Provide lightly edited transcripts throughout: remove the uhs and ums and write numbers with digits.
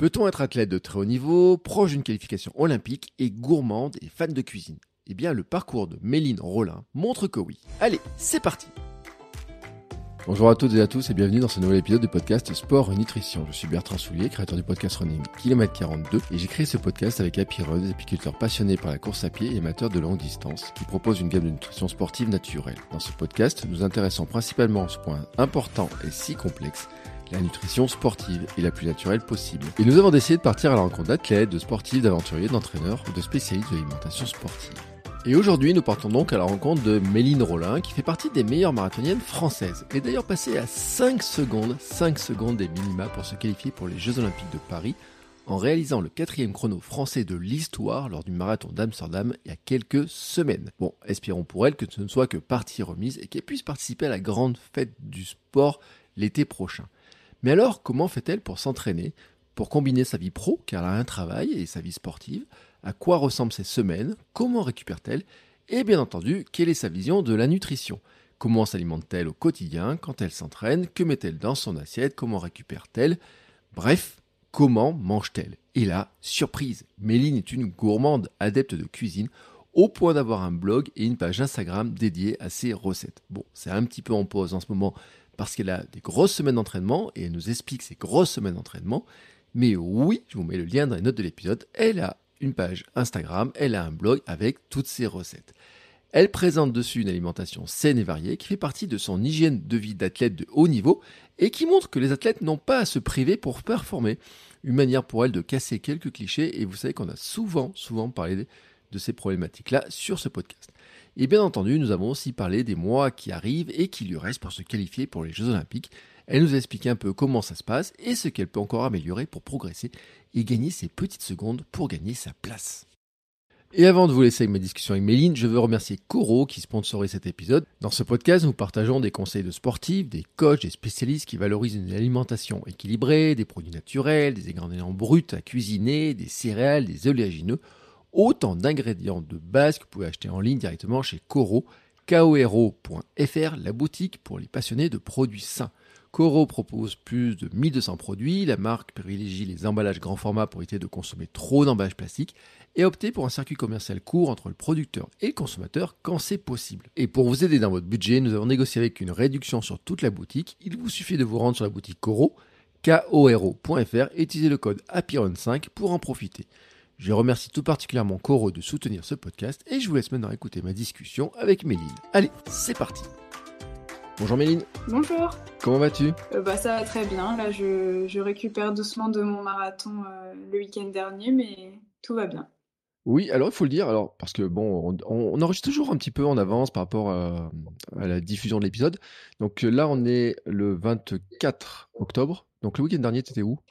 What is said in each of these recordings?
Peut-on être athlète de très haut niveau, proche d'une qualification olympique et gourmande et fan de cuisine? Eh bien, le parcours de Méline Rollin montre que oui. Allez, c'est parti! Bonjour à toutes et à tous et bienvenue dans ce nouvel épisode du podcast Sport et Nutrition. Je suis Bertrand Soulier, créateur du podcast Running Kilomètre 42 et j'ai créé ce podcast avec Happy Run, des apiculteurs passionnés par la course à pied et amateurs de longue distance qui proposent une gamme de nutrition sportive naturelle. Dans ce podcast, nous nous intéressons principalement à ce point important et si complexe, la nutrition sportive est la plus naturelle possible. Et nous avons décidé de partir à la rencontre d'athlètes, de sportifs, d'aventuriers, d'entraîneurs ou de spécialistes de l'alimentation sportive. Et aujourd'hui, nous partons donc à la rencontre de Méline Rollin, qui fait partie des meilleures marathoniennes françaises. Elle est d'ailleurs passée à 5 secondes des minima pour se qualifier pour les Jeux Olympiques de Paris, en réalisant le 4e chrono français de l'histoire lors du marathon d'Amsterdam il y a quelques semaines. Bon, espérons pour elle que ce ne soit que partie remise et qu'elle puisse participer à la grande fête du sport l'été prochain. Mais alors, comment fait-elle pour s'entraîner, pour combiner sa vie pro, car elle a un travail, et sa vie sportive? À quoi ressemblent ses semaines? Comment récupère-t-elle? Et bien entendu, quelle est sa vision de la nutrition? Comment s'alimente-t-elle au quotidien quand elle s'entraîne? Que met-elle dans son assiette? Comment récupère-t-elle? Bref, comment mange-t-elle? Et là, surprise, Méline est une gourmande adepte de cuisine, au point d'avoir un blog et une page Instagram dédiée à ses recettes. Bon, c'est un petit peu en pause en ce moment parce qu'elle a des grosses semaines d'entraînement et elle nous explique ses grosses semaines d'entraînement. Mais oui, je vous mets le lien dans les notes de l'épisode, elle a une page Instagram, elle a un blog avec toutes ses recettes. Elle présente dessus une alimentation saine et variée qui fait partie de son hygiène de vie d'athlète de haut niveau et qui montre que les athlètes n'ont pas à se priver pour performer. Une manière pour elle de casser quelques clichés et vous savez qu'on a souvent parlé de ces problématiques-là sur ce podcast. Et bien entendu, nous avons aussi parlé des mois qui arrivent et qui lui restent pour se qualifier pour les Jeux Olympiques. Elle nous a expliqué un peu comment ça se passe et ce qu'elle peut encore améliorer pour progresser et gagner ces petites secondes pour gagner sa place. Et avant de vous laisser avec ma discussion avec Méline, je veux remercier Coro qui sponsorise cet épisode. Dans ce podcast, nous partageons des conseils de sportifs, des coachs, des spécialistes qui valorisent une alimentation équilibrée, des produits naturels, des ingrédients bruts à cuisiner, des céréales, des oléagineux, autant d'ingrédients de base que vous pouvez acheter en ligne directement chez Coro, koro.fr, la boutique pour les passionnés de produits sains. Coro propose plus de 1200 produits, la marque privilégie les emballages grand format pour éviter de consommer trop d'emballages plastiques et a opté pour un circuit commercial court entre le producteur et le consommateur quand c'est possible. Et pour vous aider dans votre budget, nous avons négocié avec une réduction sur toute la boutique. Il vous suffit de vous rendre sur la boutique Coro, koro.fr et utiliser le code HAPPYRUN5 pour en profiter. Je remercie tout particulièrement Coro de soutenir ce podcast et je vous laisse maintenant écouter ma discussion avec Méline. Allez, c'est parti! Bonjour Méline. Bonjour. Comment vas-tu? Ça va très bien. Là, je récupère doucement de mon marathon le week-end dernier, mais tout va bien. Oui, alors il faut le dire, parce que bon, on enregistre toujours un petit peu en avance par rapport à la diffusion de l'épisode. Donc là, on est le 24 octobre. Donc le week-end dernier, tu étais où?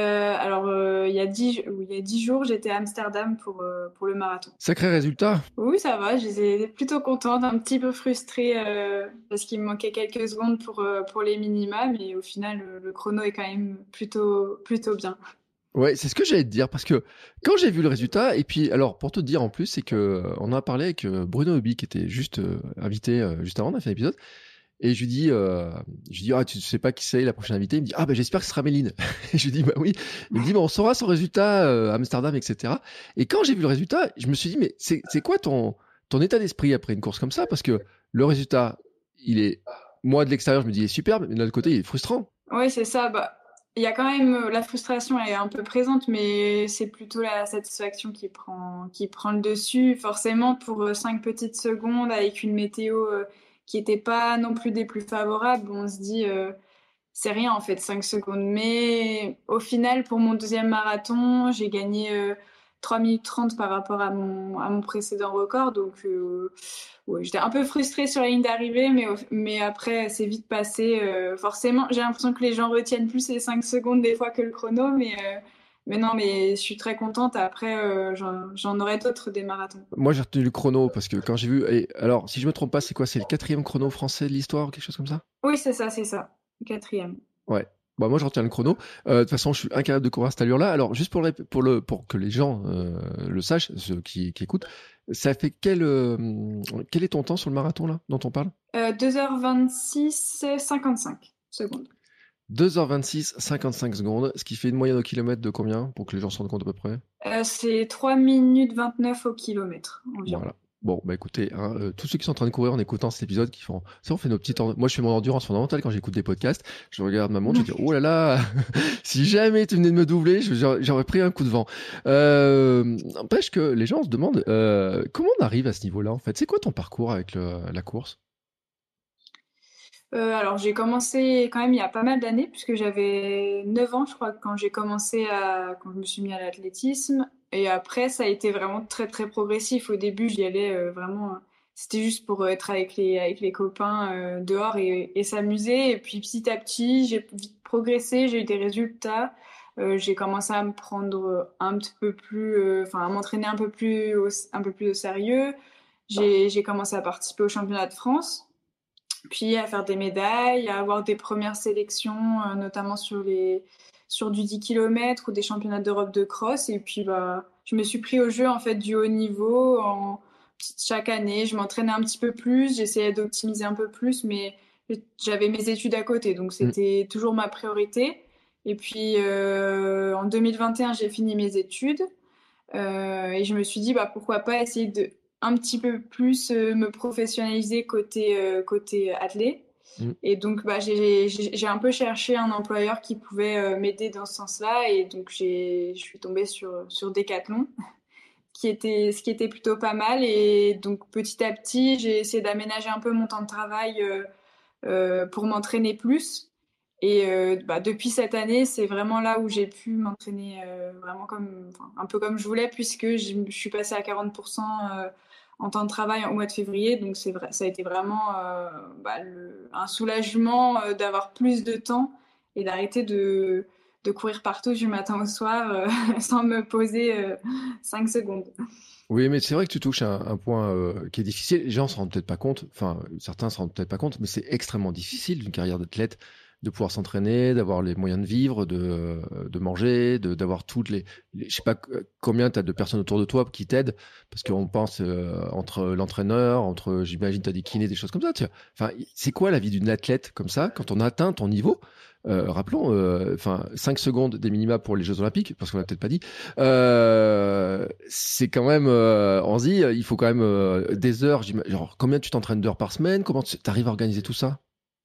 Il y a 10 jours, j'étais à Amsterdam pour le marathon. Sacré résultat. Oui, ça va. J'étais plutôt contente, un petit peu frustrée parce qu'il me manquait quelques secondes pour les minima, mais au final, le chrono est quand même plutôt bien. Ouais, c'est ce que j'allais te dire, parce que quand j'ai vu le résultat, et puis alors pour te dire en plus, c'est que on en a parlé avec Bruno Hobby qui était juste invité juste avant, on a fait l'épisode, et je lui dis ah tu sais pas qui c'est la prochaine invitée? Il me dit ah ben j'espère que ce sera Méline. Et je lui dis bah oui. Il me dit on saura son résultat à Amsterdam, etc. Et quand j'ai vu le résultat, je me suis dit mais c'est quoi ton état d'esprit après une course comme ça? Parce que le résultat, il est, moi de l'extérieur je me dis il est superbe, mais de l'autre côté il est frustrant. Oui, c'est ça. Il y a quand même la frustration, elle est un peu présente, mais c'est plutôt la satisfaction qui prend le dessus. Forcément, pour 5 petites secondes, avec une météo qui n'était pas non plus des plus favorables, on se dit c'est rien en fait, 5 secondes. Mais au final, pour mon deuxième marathon, j'ai gagné 3 minutes 30 par rapport à mon précédent record. Donc ouais, j'étais un peu frustrée sur la ligne d'arrivée, mais après, c'est vite passé. Forcément, j'ai l'impression que les gens retiennent plus les 5 secondes des fois que le chrono, mais non, mais je suis très contente. Après, j'en aurai d'autres des marathons. Moi, j'ai retenu le chrono parce que quand j'ai vu. Et alors, si je me trompe pas, c'est quoi? C'est le 4e chrono français de l'histoire ou quelque chose comme ça? Oui, c'est ça. 4e. Ouais. Bah, moi, je retiens le chrono. De toute façon, je suis incapable de courir à cette allure-là. Alors, juste pour que les gens le sachent, ceux qui écoutent, ça fait quel est ton temps sur le marathon là dont on parle? 2h26, 55 secondes. 2h26, 55 secondes, ce qui fait une moyenne au kilomètre de combien, pour que les gens se rendent compte à peu près? C'est 3 minutes 29 au kilomètre environ. Voilà. Bon, bah écoutez, hein, tous ceux qui sont en train de courir en écoutant cet épisode, qui font, ça, on fait nos petites, moi je fais mon endurance fondamentale quand j'écoute des podcasts, je regarde ma montre, je dis, oh là là, si jamais tu venais de me doubler, j'aurais pris un coup de vent. N'empêche que les gens se demandent, comment on arrive à ce niveau-là, en fait? C'est quoi ton parcours avec la course? Alors j'ai commencé quand même il y a pas mal d'années, puisque j'avais 9 ans, je crois, quand quand je me suis mis à l'athlétisme. Et après, ça a été vraiment très très progressif. Au début, j'y allais vraiment, c'était juste pour être avec les copains dehors et s'amuser. Et puis petit à petit, j'ai vite progressé, j'ai eu des résultats. J'ai commencé à me prendre un petit peu plus, à m'entraîner un peu plus au sérieux. J'ai commencé à participer au championnat de France, puis à faire des médailles, à avoir des premières sélections, notamment sur du 10 km ou des championnats d'Europe de cross. Et puis, bah, je me suis pris au jeu, en fait, du haut niveau. Chaque année, je m'entraînais un petit peu plus, j'essayais d'optimiser un peu plus, mais j'avais mes études à côté, donc Mm. c'était toujours ma priorité. Et puis, en 2021, j'ai fini mes études. Et je me suis dit, bah, pourquoi pas essayer de un petit peu plus me professionnaliser côté athlète. Mm. Et donc, bah, j'ai un peu cherché un employeur qui pouvait m'aider dans ce sens-là. Et donc, je suis tombée sur Decathlon, ce qui était plutôt pas mal. Et donc, petit à petit, j'ai essayé d'aménager un peu mon temps de travail pour m'entraîner plus. Et bah, depuis cette année, c'est vraiment là où j'ai pu m'entraîner vraiment un peu comme je voulais, puisque je suis passée à 40% en temps de travail au mois de février. Donc c'est vrai, ça a été vraiment bah, un soulagement d'avoir plus de temps et d'arrêter de courir partout du matin au soir sans me poser 5 secondes. Oui, mais c'est vrai que tu touches un point qui est difficile. Les gens se rendent peut-être pas compte, enfin, certains se rendent peut-être pas compte, mais c'est extrêmement difficile d'une carrière d'athlète de pouvoir s'entraîner, d'avoir les moyens de vivre, de manger, d'avoir toutes je sais pas combien tu as de personnes autour de toi qui t'aident, parce qu'on pense entre l'entraîneur, j'imagine, tu as des kinés, des choses comme ça. Enfin, c'est quoi la vie d'une athlète comme ça quand on atteint ton niveau? Rappelons, 5 secondes des minima pour les Jeux Olympiques, parce qu'on l'a peut-être pas dit. C'est quand même, on se dit, il faut quand même des heures. Genre, combien tu t'entraînes d'heures par semaine? Comment tu arrives à organiser tout ça?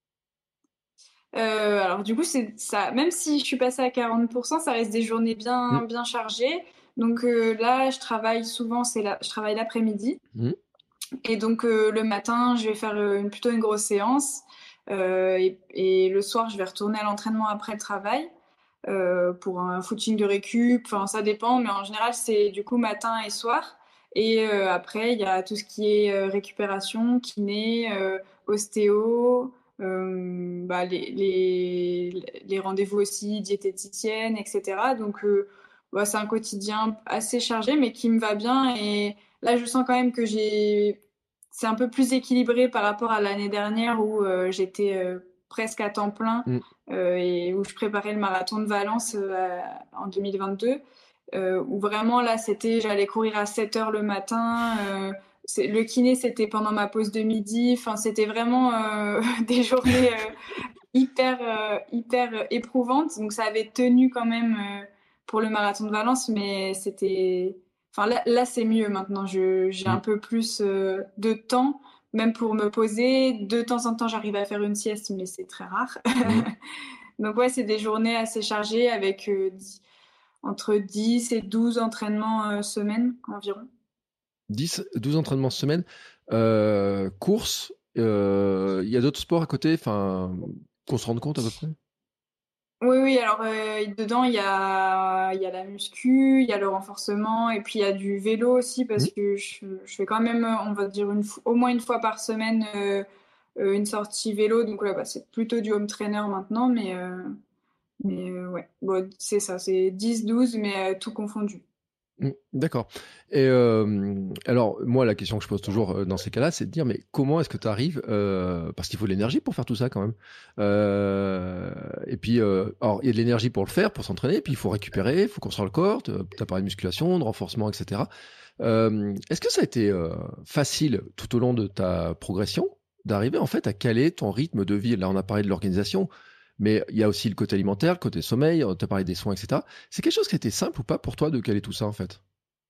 Alors du coup, c'est ça. Même si je suis passée à 40%, ça reste des journées Mm, bien chargées. Donc là, je travaille souvent, je travaille l'après-midi. mm, Et donc le matin, je vais faire plutôt une grosse séance. Et le soir, je vais retourner à l'entraînement après le travail pour un footing de récup. Enfin, ça dépend, mais en général, c'est du coup matin et soir. Et après, il y a tout ce qui est récupération, kiné, ostéo, bah, les rendez-vous aussi diététicienne, etc. Donc, bah, c'est un quotidien assez chargé, mais qui me va bien. Et là, je sens quand même que c'est un peu plus équilibré par rapport à l'année dernière où j'étais presque à temps plein mm. et où je préparais le marathon de Valence en 2022, où vraiment là, j'allais courir à 7 heures le matin. Le kiné, c'était pendant ma pause de midi. Enfin, c'était vraiment des journées hyper éprouvantes. Donc, ça avait tenu quand même pour le marathon de Valence, mais c'était. Enfin, là c'est mieux maintenant. J'ai un Mm, peu plus de temps, même pour me poser. De temps en temps, j'arrive à faire une sieste, mais c'est très rare. mm. Donc ouais, c'est des journées assez chargées avec entre 10 et 12 entraînements semaine environ. 10, 12 entraînements semaine. Course, il y a d'autres sports à côté, enfin, qu'on se rende compte à peu près? Oui, alors dedans, il y a la muscu, il y a le renforcement, et puis il y a du vélo aussi, parce Mm. que je fais quand même, on va dire, au moins une fois par semaine, une sortie vélo. Donc là, bah, c'est plutôt du home trainer maintenant, mais ouais, bon, c'est ça, c'est 10, 12, mais tout confondu. Mm, d'accord. Et alors, moi, la question que je pose toujours dans ces cas-là, c'est de dire, mais comment est-ce que tu arrives, parce qu'il faut de l'énergie pour faire tout ça quand même. Et puis, alors, il y a de l'énergie pour le faire, pour s'entraîner, puis il faut récupérer, il faut construire le corps, tu as parlé de musculation, de renforcement, etc. Est-ce que ça a été facile tout au long de ta progression d'arriver en fait à caler ton rythme de vie? Là, on a parlé de l'organisation, Mais il y a aussi le côté alimentaire, le côté sommeil, tu as parlé des soins, etc. C'est quelque chose qui a été simple ou pas pour toi de caler tout ça, en fait?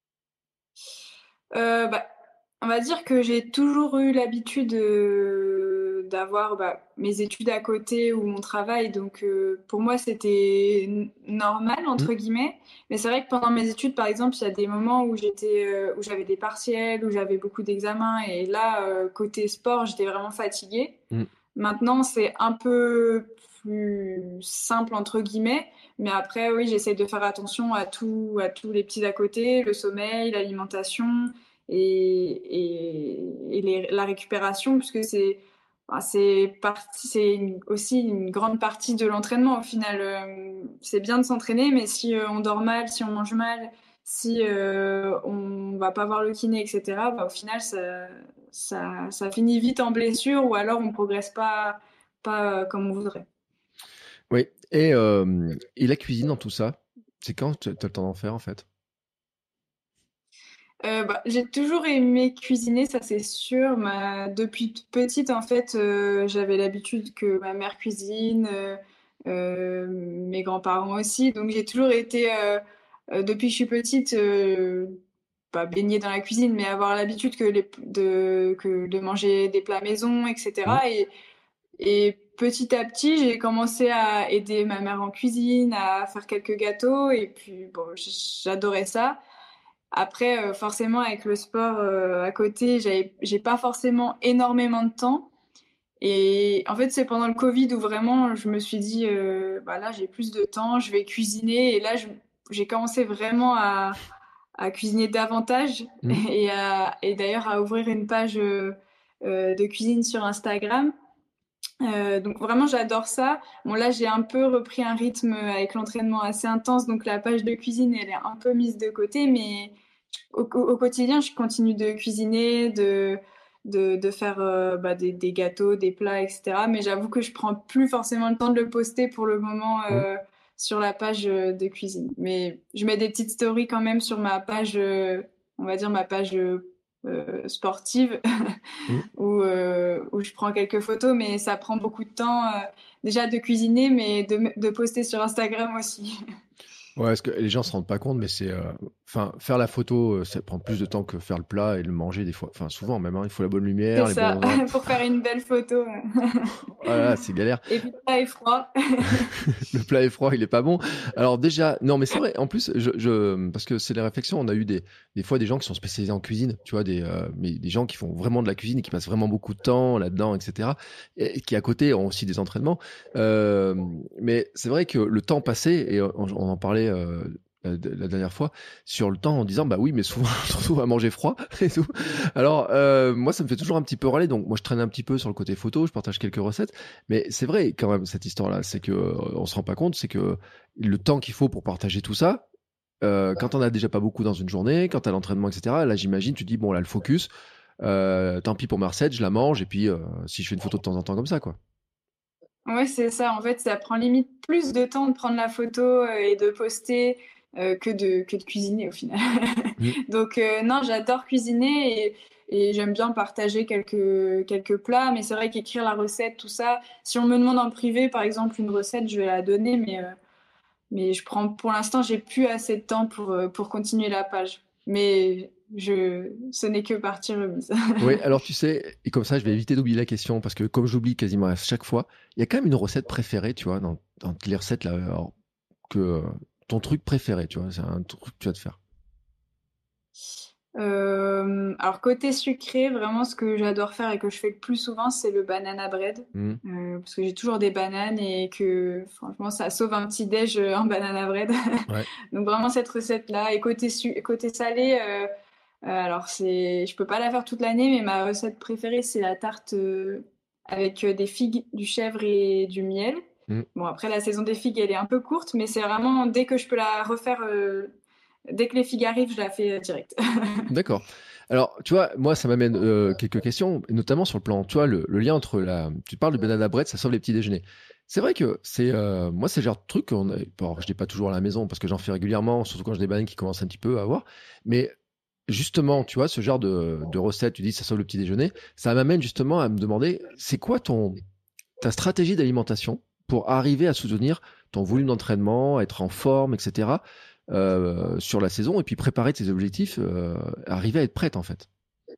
Bah, on va dire que j'ai toujours eu l'habitude, d'avoir, bah, mes études à côté ou mon travail donc pour moi c'était «normal» Mmh. entre guillemets. Mais c'est vrai que pendant mes études, par exemple, il y a des moments où où j'avais des partiels, où j'avais beaucoup d'examens et là, côté sport, j'étais vraiment fatiguée. Mmh. Maintenant, c'est un peu plus «simple» entre guillemets, mais après oui, j'essaie de faire attention à tous les petits à côté, le sommeil, l'alimentation la récupération puisque c'est aussi une grande partie de l'entraînement au final. C'est bien de s'entraîner, mais si on dort mal, si on mange mal, si on va pas voir le kiné, etc., bah, au final, ça finit vite en blessure ou alors on progresse pas comme on voudrait. Oui. Et la cuisine dans tout ça, c'est quand tu as le temps d'en faire, en fait? Bah, j'ai toujours aimé cuisiner, ça c'est sûr. Depuis toute petite, en fait, j'avais l'habitude que ma mère cuisine, mes grands-parents aussi. Donc j'ai toujours été, depuis que je suis petite, pas baignée dans la cuisine, mais avoir l'habitude de manger des plats maison, et Mmh. cetera. Et petit à petit, j'ai commencé à aider ma mère en cuisine, à faire quelques gâteaux et puis bon, j'adorais ça. Après, forcément avec le sport, à côté, j'ai pas forcément énormément de temps et en fait, c'est pendant le covid où vraiment je me suis dit: «Bah, là, j'ai plus de temps, je vais cuisiner» et là, j'ai commencé vraiment à cuisiner davantage Mmh. et d'ailleurs à ouvrir une page, de cuisine sur Instagram. Donc vraiment j'adore ça. Bon là, j'ai un peu repris un rythme, avec l'entraînement assez intense, donc la page de cuisine, elle est un peu mise de côté, mais au quotidien, je continue de cuisiner, de faire, bah, des gâteaux, des plats et cetera. Mais j'avoue que je prends plus forcément le temps de le poster pour le moment, Mmh. sur la page, de cuisine. Mais je mets des petites stories quand même sur ma page, on va dire ma page, sportive Mmh. où je prends quelques photos, mais ça prend beaucoup de temps, déjà de cuisiner, mais de poster sur Instagram aussi. Ouais, parce que les gens se rendent pas compte, mais enfin, faire la photo, ça prend plus de temps que faire le plat et le manger des fois. Enfin, souvent même, hein, il faut la bonne C'est lumière, les bons ça, endroits. pour faire une belle photo. Voilà, c'est galère. Et puis ça est froid. Le plat est froid, il est pas bon. Alors déjà, non, mais c'est vrai. En plus, parce que c'est les réflexions. On a eu des fois des gens qui sont spécialisés en cuisine, tu vois, mais des gens qui font vraiment de la cuisine et qui passent vraiment beaucoup de temps là-dedans, etc. Et qui à côté ont aussi des entraînements. Euh, mais c'est vrai que le temps passé, et on en parlait. La dernière fois sur le temps en disant bah oui mais souvent on se retrouve à manger froid et tout. Alors moi ça me fait toujours un petit peu râler, donc moi je traîne un petit peu sur le côté photo, je partage quelques recettes. Mais c'est vrai quand même cette histoire-là, c'est que on se rend pas compte, c'est que le temps qu'il faut pour partager tout ça, quand on a déjà pas beaucoup dans une journée, quand t'as l'entraînement, etc. Là, j'imagine, tu dis bon là le focus, tant pis pour ma recette, je la mange et puis si je fais une photo de temps en temps comme ça, quoi. Ouais, c'est ça. En fait, ça prend limite plus de temps de prendre la photo, et de poster, que de cuisiner au final. Mm. Donc non, j'adore cuisiner et j'aime bien partager quelques plats, mais c'est vrai qu'écrire la recette, tout ça, si on me demande en privé, par exemple, une recette, je vais la donner, mais pour l'instant, j'ai plus assez de temps pour continuer la page. Mais ce n'est que partie remise. Oui, alors tu sais, et comme ça je vais éviter d'oublier la question parce que comme j'oublie quasiment à chaque fois, il y a quand même une recette préférée, tu vois, dans les recettes là, alors, que ton truc préféré, tu vois, c'est un truc que tu vas te faire. Alors côté sucré, vraiment ce que j'adore faire et que je fais le plus souvent, c'est le banana bread. Mm. Parce que j'ai toujours des bananes et que franchement ça sauve un petit déj en banana bread. Ouais. Donc vraiment cette recette-là. Et côté salé, alors je peux pas la faire toute l'année, mais ma recette préférée c'est la tarte avec des figues, du chèvre et du miel. Mm. Bon après la saison des figues elle est un peu courte, mais c'est vraiment dès que je peux la refaire, dès que les figues arrivent, je la fais direct. D'accord. Alors, tu vois, moi, ça m'amène quelques questions, et notamment sur le plan, tu vois, le lien entre tu parles de banana bread, ça sauve les petits déjeuners. C'est vrai que moi, c'est le genre de truc bon, je l'ai pas toujours à la maison parce que j'en fais régulièrement, surtout quand j'ai des bananes qui commencent un petit peu à avoir. Mais justement, tu vois, ce genre de recette, tu dis, ça sauve le petit déjeuner, ça m'amène justement à me demander, c'est quoi ta stratégie d'alimentation pour arriver à soutenir ton volume d'entraînement, être en forme, etc. Sur la saison et puis préparer tes objectifs, arriver à être prête en fait.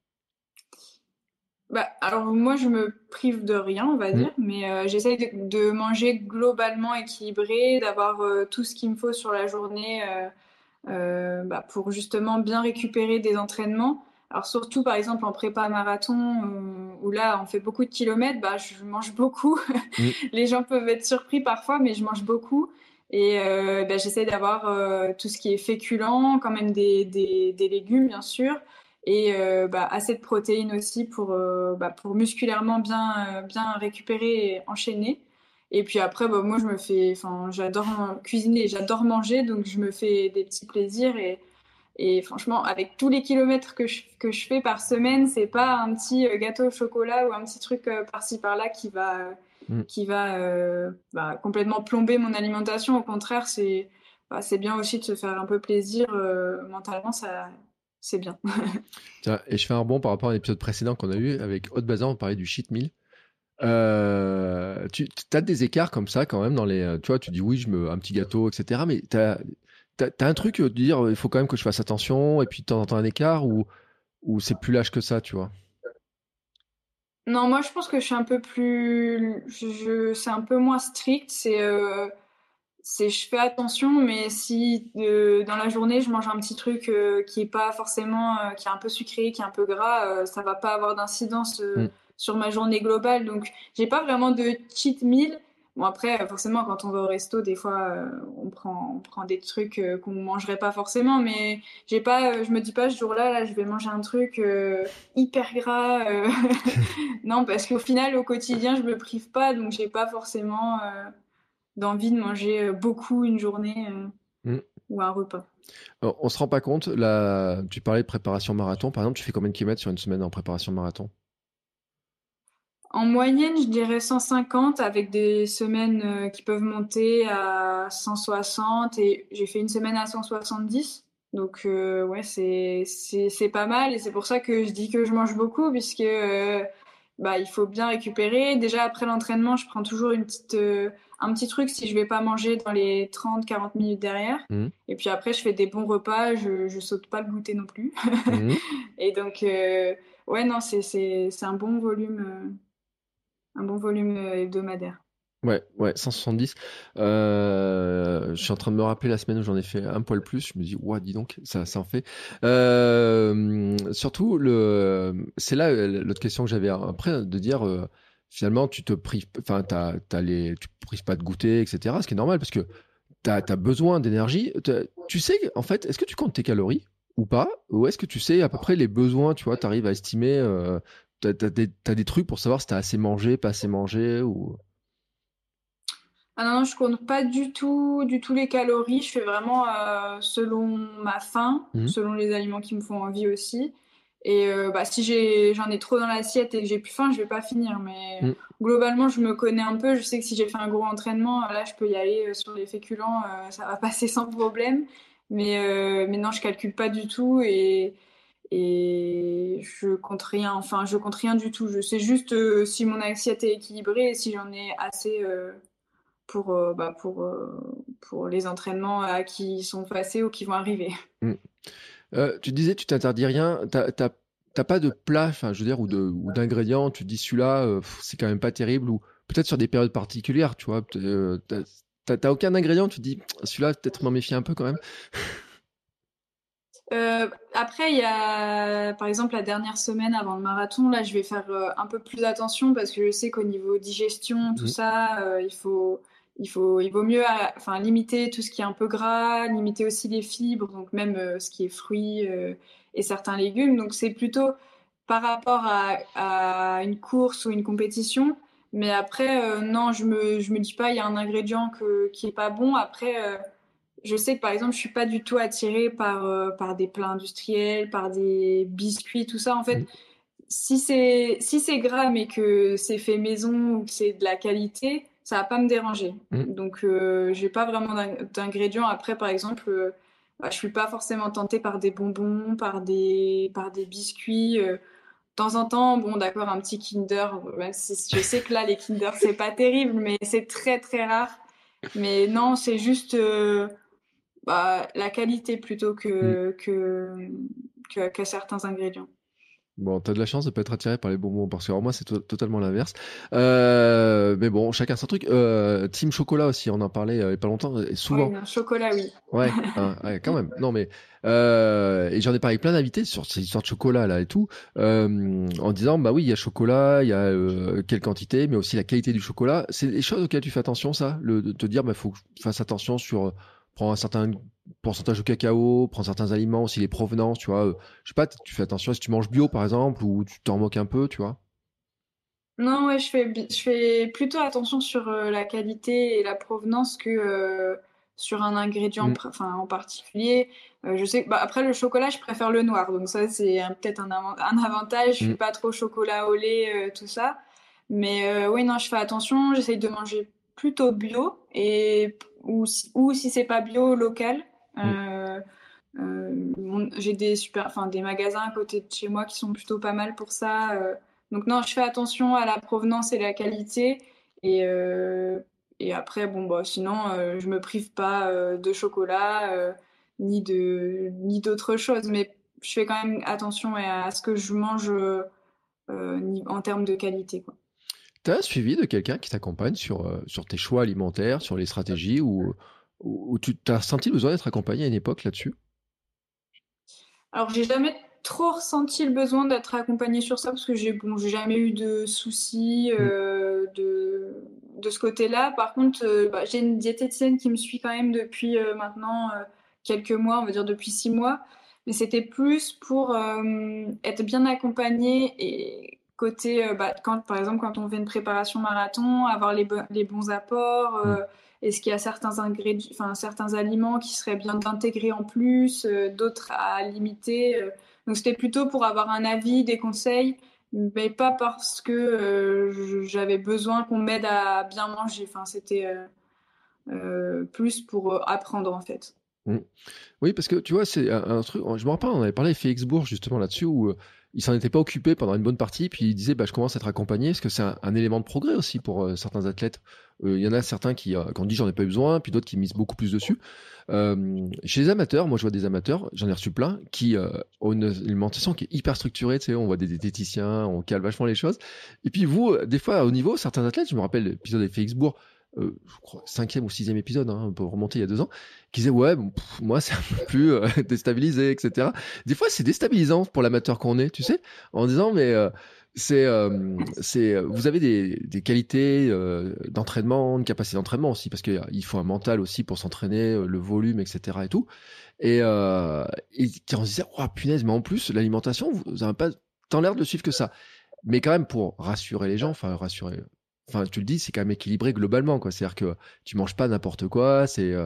Bah, alors moi, je me prive de rien, on va Mm. dire, mais j'essaye de manger globalement équilibré, d'avoir tout ce qu'il me faut sur la journée bah, pour justement bien récupérer des entraînements. Alors surtout, par exemple, en prépa marathon, où là, on fait beaucoup de kilomètres, bah, je mange beaucoup. Mm. Les gens peuvent être surpris parfois, mais je mange beaucoup. Et bah, j'essaie d'avoir tout ce qui est féculent, quand même des légumes, bien sûr. Et bah, assez de protéines aussi bah, pour musculairement bien récupérer et enchaîner. Et puis après, bah, moi, j'adore cuisiner, j'adore manger, donc je me fais des petits plaisirs. Et franchement, avec tous les kilomètres que je fais par semaine, c'est pas un petit gâteau au chocolat ou un petit truc par-ci par-là Mm. bah, complètement plomber mon alimentation. Au contraire, c'est bien aussi de se faire un peu plaisir mentalement, c'est bien. Tiens, et je fais un rebond par rapport à l'épisode précédent qu'on a eu avec Haute Bazar, on parlait du cheat meal. Tu as des écarts comme ça quand même dans les. Tu vois, tu dis oui, un petit gâteau, etc. Mais t'as un truc de dire il faut quand même que je fasse attention et puis de temps en temps un écart ou c'est plus lâche que ça, tu vois. Non, moi je pense que je suis un peu plus, c'est un peu moins strict. Je fais attention, mais si dans la journée je mange un petit truc qui est pas forcément, qui est un peu sucré, qui est un peu gras, ça va pas avoir d'incidence Mm. sur ma journée globale. Donc j'ai pas vraiment de cheat meal. Bon après, forcément quand on va au resto, des fois on prend des trucs qu'on mangerait pas forcément, mais j'ai pas, je me dis pas ce jour-là, là je vais manger un truc hyper gras. Non, parce qu'au final au quotidien je me prive pas, donc j'ai pas forcément d'envie de manger beaucoup une journée Mm. ou un repas. On se rend pas compte, là, tu parlais de préparation marathon, par exemple, tu fais combien de kilomètres sur une semaine en préparation marathon? En moyenne, je dirais 150 avec des semaines qui peuvent monter à 160 et j'ai fait une semaine à 170. Donc ouais, c'est pas mal et c'est pour ça que je dis que je mange beaucoup puisque bah il faut bien récupérer. Déjà après l'entraînement, je prends toujours un petit truc si je vais pas manger dans les 30-40 minutes derrière. Mm. Et puis après, je fais des bons repas, je saute pas le goûter non plus. Mm. Et donc ouais non, c'est un bon volume hebdomadaire. Ouais, ouais, 170. Je suis en train de me rappeler la semaine où j'en ai fait un poil plus. Je me dis, ouah, dis donc, ça en fait. Surtout, c'est là l'autre question que j'avais après, de dire, finalement, tu te prives, enfin, tu te prives pas de goûter, etc. Ce qui est normal parce que t'as besoin d'énergie. Tu sais, en fait, est-ce que tu comptes tes calories ou pas? Ou est-ce que tu sais à peu près les besoins, tu vois, t'arrives à estimer, t'as des trucs pour savoir si t'as assez mangé, pas assez mangé ou. Ah non, non, je compte pas du tout les calories. Je fais vraiment selon ma faim, Mhm. selon les aliments qui me font envie aussi. Et bah, si j'en ai trop dans l'assiette et que j'ai plus faim, je vais pas finir. Mais Mhm. globalement, je me connais un peu. Je sais que si j'ai fait un gros entraînement, là, je peux y aller sur les féculents, ça va passer sans problème. Mais non, je calcule pas du tout et je compte rien. Enfin, je compte rien du tout. Je sais juste si mon assiette est équilibrée et si j'en ai assez. Bah, pour les entraînements qui sont passés ou qui vont arriver. Mhm. Tu disais, tu t'interdis rien. T'as pas de plat, enfin, je veux dire, ou d'ingrédients. Tu te dis celui-là, c'est quand même pas terrible, ou peut-être sur des périodes particulières, tu vois. T'as aucun ingrédient. Tu te dis celui-là, peut-être m'en méfier un peu quand même. Après, il y a par exemple la dernière semaine avant le marathon, là je vais faire un peu plus attention parce que je sais qu'au niveau digestion, tout Mhm. ça, il vaut mieux enfin, limiter tout ce qui est un peu gras, limiter aussi les fibres, donc même ce qui est fruits et certains légumes. Donc c'est plutôt par rapport à une course ou une compétition. Mais après, non, je me dis pas, il y a un ingrédient qui est pas bon. Après, je sais que par exemple, je suis pas du tout attirée par des plats industriels, par des biscuits, tout ça. En fait, si c'est gras mais que c'est fait maison ou que c'est de la qualité, ça va pas me déranger. Mhm. Donc, j'ai pas vraiment d'ingrédients. Après, par exemple, bah, je suis pas forcément tentée par des bonbons, par des biscuits. temps en temps, bon, d'accord, un petit Kinder, même si je sais que là, les Kinder, c'est pas terrible, mais c'est très, très rare. Mais non, c'est juste la qualité plutôt Mm. que certains ingrédients. Bon, t'as de la chance de pas être attiré par les bonbons, parce que alors moi, c'est totalement l'inverse. Mais bon, chacun son truc. Team chocolat aussi, on en parlait il y a pas longtemps, et Oui, souvent. non, chocolat, oui. Ouais, hein, ouais, quand même. Non, mais et j'en ai parlé avec plein d'invités sur ces histoires de chocolat là et tout, en disant bah oui, il y a chocolat, il y a quelle quantité, mais aussi la qualité du chocolat. C'est des choses auxquelles tu fais attention, ça, de te dire bah faut que je fasse attention sur prends un certain pourcentage de cacao, prends certains aliments aussi les provenances, tu vois. Je sais pas, tu fais attention si tu manges bio par exemple ou tu t'en moques un peu, tu vois. Non, ouais, je fais plutôt attention sur la qualité et la provenance que sur un ingrédient Mm, enfin, en particulier. Je sais que bah, après le chocolat, je préfère le noir, donc ça c'est peut-être un avantage. Je suis mm, pas trop chocolat au lait, tout ça. Mais oui, non, je fais attention. J'essaye de manger plutôt bio ou si c'est pas bio, local. mm. J'ai enfin, des magasins à côté de chez moi qui sont plutôt pas mal pour ça. Donc non, je fais attention à la provenance et la qualité. Et, euh, et après, bon, bah, sinon, je me prive pas de chocolat ni d'autres choses. Mais je fais quand même attention à ce que je mange en termes de qualité, quoi. T'as un suivi de quelqu'un qui t'accompagne sur tes choix alimentaires, sur les stratégies, ou tu t'as senti le besoin d'être accompagné à une époque là-dessus? Alors, j'ai jamais trop ressenti le besoin d'être accompagnée sur ça parce que j'ai jamais eu de soucis Mm. de ce côté-là. Par contre, j'ai une diététicienne qui me suit quand même depuis maintenant quelques mois, on va dire depuis 6 mois. Mais c'était plus pour être bien accompagnée et côté, par exemple, quand on fait une préparation marathon, avoir les bons apports. Mm. Est-ce qu'il y a certains ingrédients, enfin certains aliments qui seraient bien d'intégrer en plus, d'autres à limiter. Donc c'était plutôt pour avoir un avis, des conseils, mais pas parce que j'avais besoin qu'on m'aide à bien manger. Enfin c'était plus pour apprendre en fait. Mm. Oui, parce que tu vois, c'est un truc. Je me rappelle, on avait parlé avec Félix Bourges justement là-dessus, où il s'en était pas occupé pendant une bonne partie, puis il disait, bah, je commence à être accompagné, parce que c'est un élément de progrès aussi pour certains athlètes. Il y en a certains qui ont dit, j'en ai pas eu besoin, puis d'autres qui misent beaucoup plus dessus. Chez les amateurs, moi je vois des amateurs, j'en ai reçu plein, qui ont une alimentation qui est hyper structurée, tu sais, on voit des diététiciens, on cale vachement les choses. Et puis vous, des fois, au niveau, certains athlètes, je me rappelle l'épisode avec Félix Bourg, je crois, 5e ou 6e épisode, hein, on peut remonter il y a 2 ans, qui disait ouais bon, moi c'est un peu plus déstabilisé, etc. Des fois c'est déstabilisant pour l'amateur qu'on est, tu sais, en disant mais vous avez des qualités d'entraînement, une capacité d'entraînement aussi, parce qu'il faut un mental aussi pour s'entraîner, le volume, etc. et tout, et qui en se disait oh punaise, mais en plus l'alimentation vous avez pas tant l'air de le suivre que ça, mais quand même pour rassurer les gens, enfin tu le dis, c'est quand même équilibré globalement, quoi, c'est à dire que tu manges pas n'importe quoi,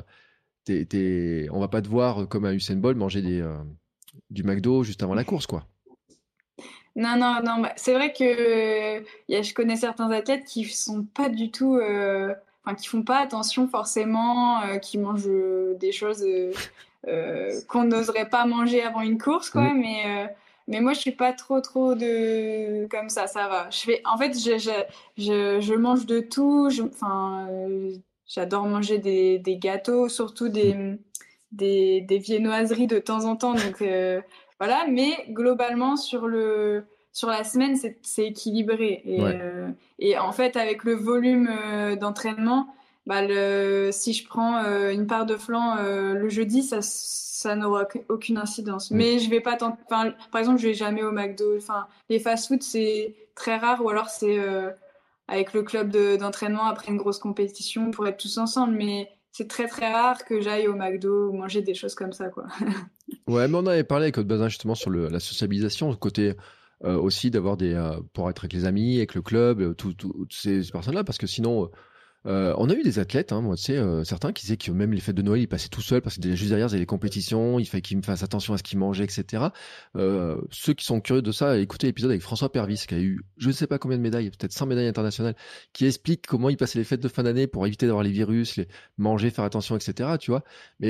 on va pas te voir comme un Usain Bolt manger du McDo juste avant la course, quoi. Non, non, non. C'est vrai que je connais certains athlètes qui sont pas du tout, enfin, qui font pas attention forcément, qui mangent des choses qu'on n'oserait pas manger avant une course, Mm. quoi. Mais moi, je suis pas trop de comme ça va. En fait, je mange de tout. Enfin, j'adore manger des gâteaux, surtout Mm. des viennoiseries de temps en temps. Donc voilà, mais globalement sur la semaine, c'est équilibré. Ouais. Et en fait, avec le volume d'entraînement, si je prends une part de flan le jeudi, ça n'aura aucune incidence. Mm. Mais je vais pas enfin, par exemple, je vais jamais au McDo. Enfin, les fast-food, c'est très rare, ou alors c'est avec le club d'entraînement après une grosse compétition pour être tous ensemble. Mais c'est très très rare que j'aille au McDo ou manger des choses comme ça, quoi. Ouais, mais on avait parlé avec Aude Bazin justement sur la sociabilisation, le côté aussi d'avoir pour être avec les amis, avec le club, toutes ces personnes-là, parce que sinon, on a eu des athlètes, hein, moi, tu sais, certains qui disaient que même les fêtes de Noël, ils passaient tout seuls parce que juste derrière, il y avait les compétitions, il fallait qu'ils me fassent attention à ce qu'ils mangeaient, etc. Ceux qui sont curieux de ça, écoutez l'épisode avec François Pervis, qui a eu je ne sais pas combien de médailles, peut-être 100 médailles internationales, qui explique comment il passait les fêtes de fin d'année pour éviter d'avoir les virus, manger, faire attention, etc. Tu vois. Mais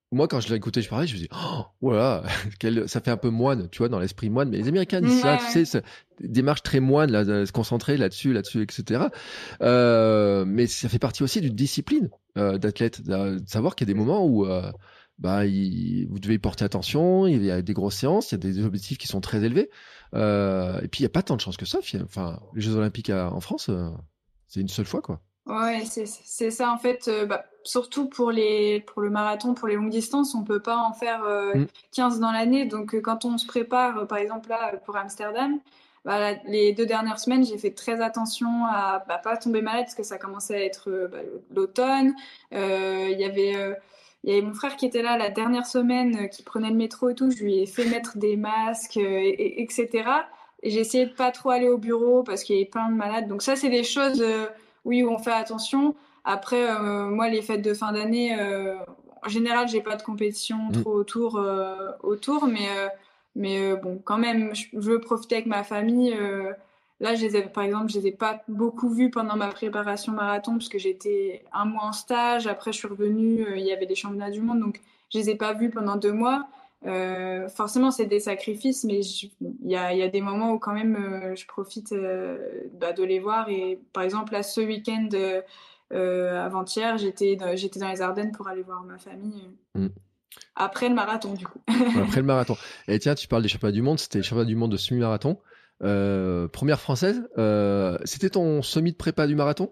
moi, quand je l'ai écouté, je parlais, je me dis, oh, voilà, ça fait un peu moine, tu vois, dans l'esprit moine. Mais les Américains disent ça, Ouais, tu ouais. sais, démarche très moine, là, de se concentrer là-dessus, etc. Mais ça fait partie aussi d'une discipline d'athlète, de savoir qu'il y a des moments où bah, vous devez y porter attention, il y a des grosses séances, il y a des objectifs qui sont très élevés. Et puis, il n'y a pas tant de chances que ça, finalement. Enfin, les Jeux Olympiques en France, c'est une seule fois, quoi. Ouais, c'est ça en fait. Bah, surtout pour le marathon, pour les longues distances, on peut pas en faire Mm. 15 dans l'année. Donc quand on se prépare, par exemple là pour Amsterdam, bah, les 2 dernières semaines, j'ai fait très attention à pas tomber malade parce que ça commençait à être l'automne. Il y avait mon frère qui était là la dernière semaine, qui prenait le métro et tout. Je lui ai fait mettre des masques, etc. Et j'ai essayé de pas trop aller au bureau parce qu'il y avait plein de malades. Donc ça, c'est des choses. Oui, où on fait attention. Après, moi, les fêtes de fin d'année, en général, j'ai pas de compétition Mm. trop autour, mais bon, quand même, je veux profiter avec ma famille. Là, par exemple, je les ai pas beaucoup vus pendant ma préparation marathon parce que j'étais un mois en stage. Après, je suis revenue, il y avait les championnats du monde, donc je les ai pas vus pendant 2 mois. Forcément, c'est des sacrifices, mais il y a des moments où quand même je profite de les voir. Et par exemple, là, ce week-end, avant-hier, j'étais dans les Ardennes pour aller voir ma famille Mm. après le marathon, du coup. Après le marathon. Et tiens, tu parles des championnats du monde, c'était les championnats du monde de semi-marathon. Première française, c'était ton semi de prépa du marathon?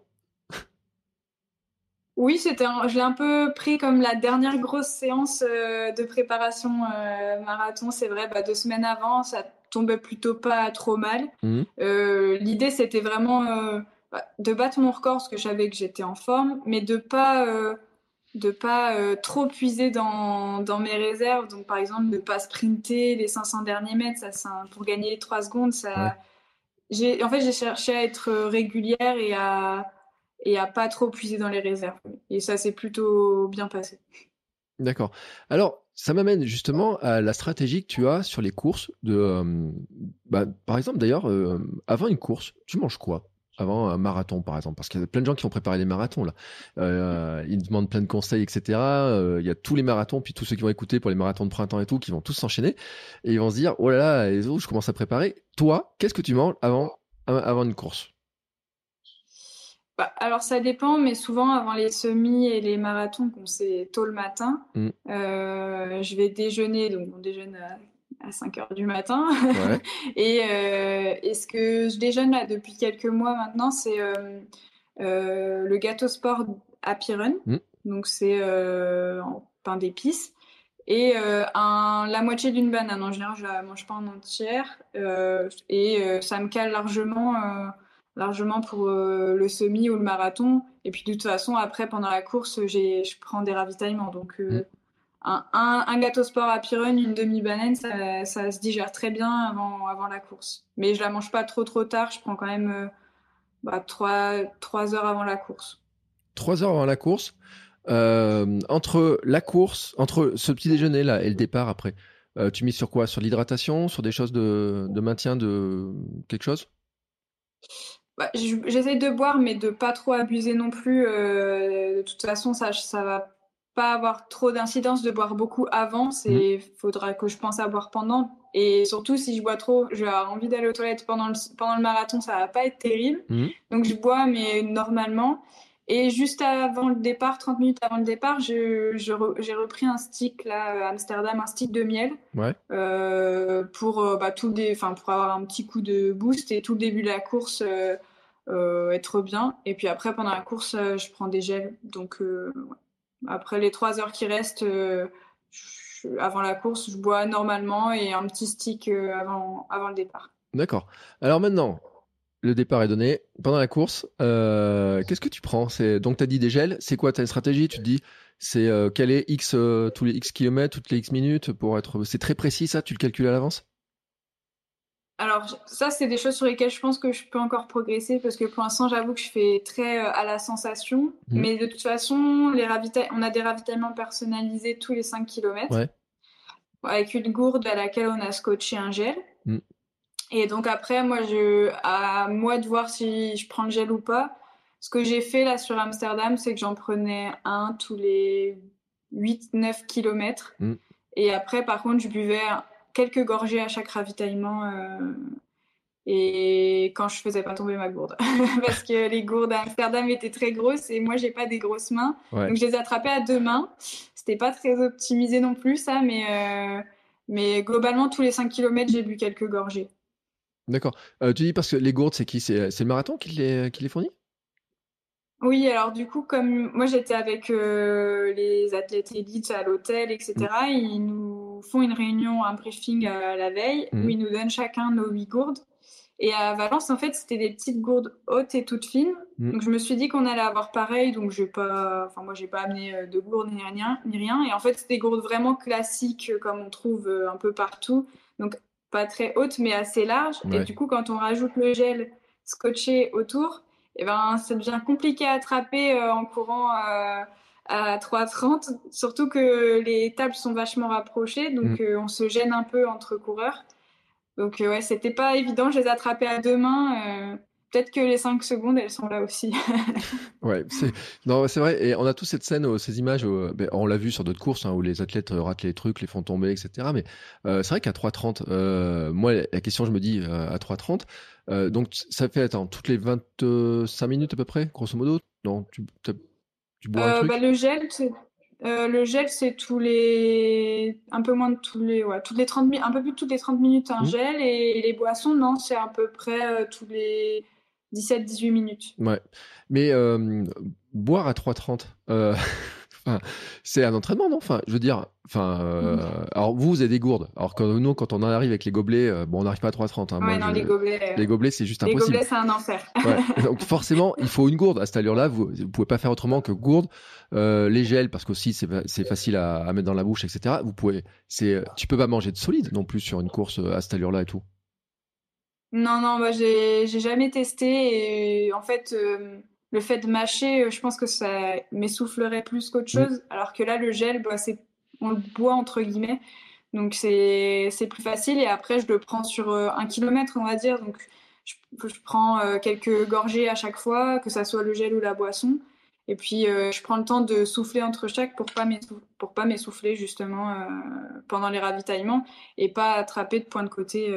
Oui, je l'ai un peu pris comme la dernière grosse séance de préparation marathon. C'est vrai, 2 semaines avant, ça tombait plutôt pas trop mal. Mhm. L'idée, c'était vraiment de battre mon record parce que je savais que j'étais en forme, mais de pas trop puiser dans mes réserves. Donc, par exemple, de pas sprinter les 500 derniers mètres, pour gagner les 3 secondes, Ouais, en fait, j'ai cherché à être régulière et à pas trop puiser dans les réserves. Et ça s'est plutôt bien passé. d'accord. Alors, ça m'amène justement à la stratégie que tu as sur les courses. Par exemple, d'ailleurs, avant une course, tu manges quoi? Avant un marathon, par exemple, parce qu'il y a plein de gens qui vont préparer des marathons là. Ils demandent plein de conseils, etc. Il y a tous les marathons, puis tous ceux qui vont écouter pour les marathons de printemps et tout, qui vont tous s'enchaîner et ils vont se dire, oh là là, les autres, je commence à préparer. Toi, qu'est-ce que tu manges avant une course? Alors ça dépend, mais souvent avant les semis et les marathons, bon, c'est tôt le matin. Hmm. Je vais déjeuner, donc on déjeune à 5 heures du matin. Ouais. Et ce que je déjeune là depuis quelques mois maintenant, c'est le gâteau sport Happy Run. Hmm. Donc c'est en pain d'épices. Et la moitié d'une banane. En général, je la mange pas en entière. Et ça me cale largement pour le semi ou le marathon. Et puis de toute façon, après, pendant la course, je prends des ravitaillements. Donc Hmm. un gâteau sport à Pyrone, une demi-banane, ça se digère très bien avant la course. Mais je la mange pas trop tard. Je prends quand même 3 heures avant la course. 3 heures avant la course. Entre la course, entre ce petit déjeuner là et le départ après, tu mises sur quoi? Sur l'hydratation, sur des choses de maintien de quelque chose? J'essaye de boire, mais de pas trop abuser non plus. De toute façon, ça va pas avoir trop d'incidence de boire beaucoup avant. Mhm. Faudra que je pense à boire pendant. Et surtout, si je bois trop, je vais avoir envie d'aller aux toilettes pendant le marathon, ça va pas être terrible. Mhm. Donc je bois, mais normalement. Et juste avant le départ, 30 minutes avant le départ, j'ai repris un stick là, à Amsterdam, un stick de miel Ouais. pour avoir un petit coup de boost et tout le début de la course être bien. Et puis après, pendant la course, je prends des gels. Donc ouais. Après les 3 heures qui restent avant la course, je bois normalement et un petit stick avant le départ. D'accord. Alors maintenant, le départ est donné. Pendant la course, qu'est-ce que tu prends? Donc tu as dit des gels. C'est quoi ta stratégie? Tu te dis, c'est quel est X tous les X kilomètres, toutes les X minutes pour être. C'est très précis ça. Tu le calcules à l'avance? Alors ça, c'est des choses sur lesquelles je pense que je peux encore progresser parce que pour l'instant, j'avoue que je fais très à la sensation. Mhm. Mais de toute façon, on a des ravitaillements personnalisés tous les 5 kilomètres Ouais. avec une gourde à laquelle on a scotché un gel. Mhm. Et donc après, à moi de voir si je prends le gel ou pas. Ce que j'ai fait là sur Amsterdam, c'est que j'en prenais un tous les 8-9 kilomètres. Mm. Et après, par contre, je buvais quelques gorgées à chaque ravitaillement. Et quand je faisais pas tomber ma gourde. Parce que les gourdes à Amsterdam étaient très grosses et moi, j'ai pas des grosses mains. Ouais. Donc, je les attrapais à 2 mains. C'était pas très optimisé non plus, ça, mais globalement, tous les 5 kilomètres, j'ai bu quelques gorgées. D'accord. Tu dis parce que les gourdes, c'est qui? C'est le marathon qui les fournit? Oui, alors du coup, comme moi j'étais avec les athlètes élites à l'hôtel, Mm. etc., ils nous font une réunion, un briefing la veille, où Mm. ils nous donnent chacun nos 8 gourdes. Et à Valence, en fait, c'était des petites gourdes hautes et toutes fines. Mm. Donc je me suis dit qu'on allait avoir pareil, donc moi j'ai pas amené de gourdes ni rien, ni rien. Et en fait, c'est des gourdes vraiment classiques, comme on trouve un peu partout. Donc pas très hautes, mais assez larges. Et Ouais. du coup, quand on rajoute le gel scotché autour, eh ben, ça devient compliqué à attraper en courant à 3,30. Surtout que les tables sont vachement rapprochées, Mm. donc on se gêne un peu entre coureurs. Donc ouais, c'était pas évident, je les attrapais à 2 mains. Peut-être que les 5 secondes, elles sont là aussi. Ouais, non, c'est vrai. Et on a tous cette scène, ces images, ben, on l'a vu sur d'autres courses, hein, où les athlètes ratent les trucs, les font tomber, etc. Mais c'est vrai qu'à 3,30, moi, la question, je me dis, à 3,30, donc ça fait, attends, toutes les 25 minutes à peu près, grosso modo? Non, tu bois un Bah, truc? le gel, c'est un peu moins de toutes les 30 minutes, un peu plus de toutes les 30 minutes un Hmm. gel, et les boissons, non, c'est à peu près tous les 17-18 minutes. Ouais. Mais boire à 3,30, enfin, c'est un entraînement, non? Enfin, je veux dire, enfin, alors vous avez des gourdes. Alors que nous, quand on en arrive avec les gobelets, bon, on n'arrive pas à 3,30, hein. Ouais, Moi, non, les gobelets, c'est juste les impossible. gobelets, c'est un enfer. Ouais. Donc forcément, il faut une gourde à cette allure-là. Vous pouvez pas faire autrement que gourde, les gels, parce qu'aussi c'est facile à mettre dans la bouche, etc. Tu peux pas manger de solide non plus sur une course à cette allure-là et tout. Non, non, bah, j'ai jamais testé. Et en fait, le fait de mâcher, je pense que ça m'essoufflerait plus qu'autre Mm. chose. Alors que là, le gel, bah, on le boit entre guillemets. Donc c'est plus facile. Et après, je le prends sur 1 kilomètre, on va dire. Donc je prends quelques gorgées à chaque fois, que ça soit le gel ou la boisson. Et puis je prends le temps de souffler entre chaque pour pas m'essouffler justement pendant les ravitaillements et pas attraper de points de côté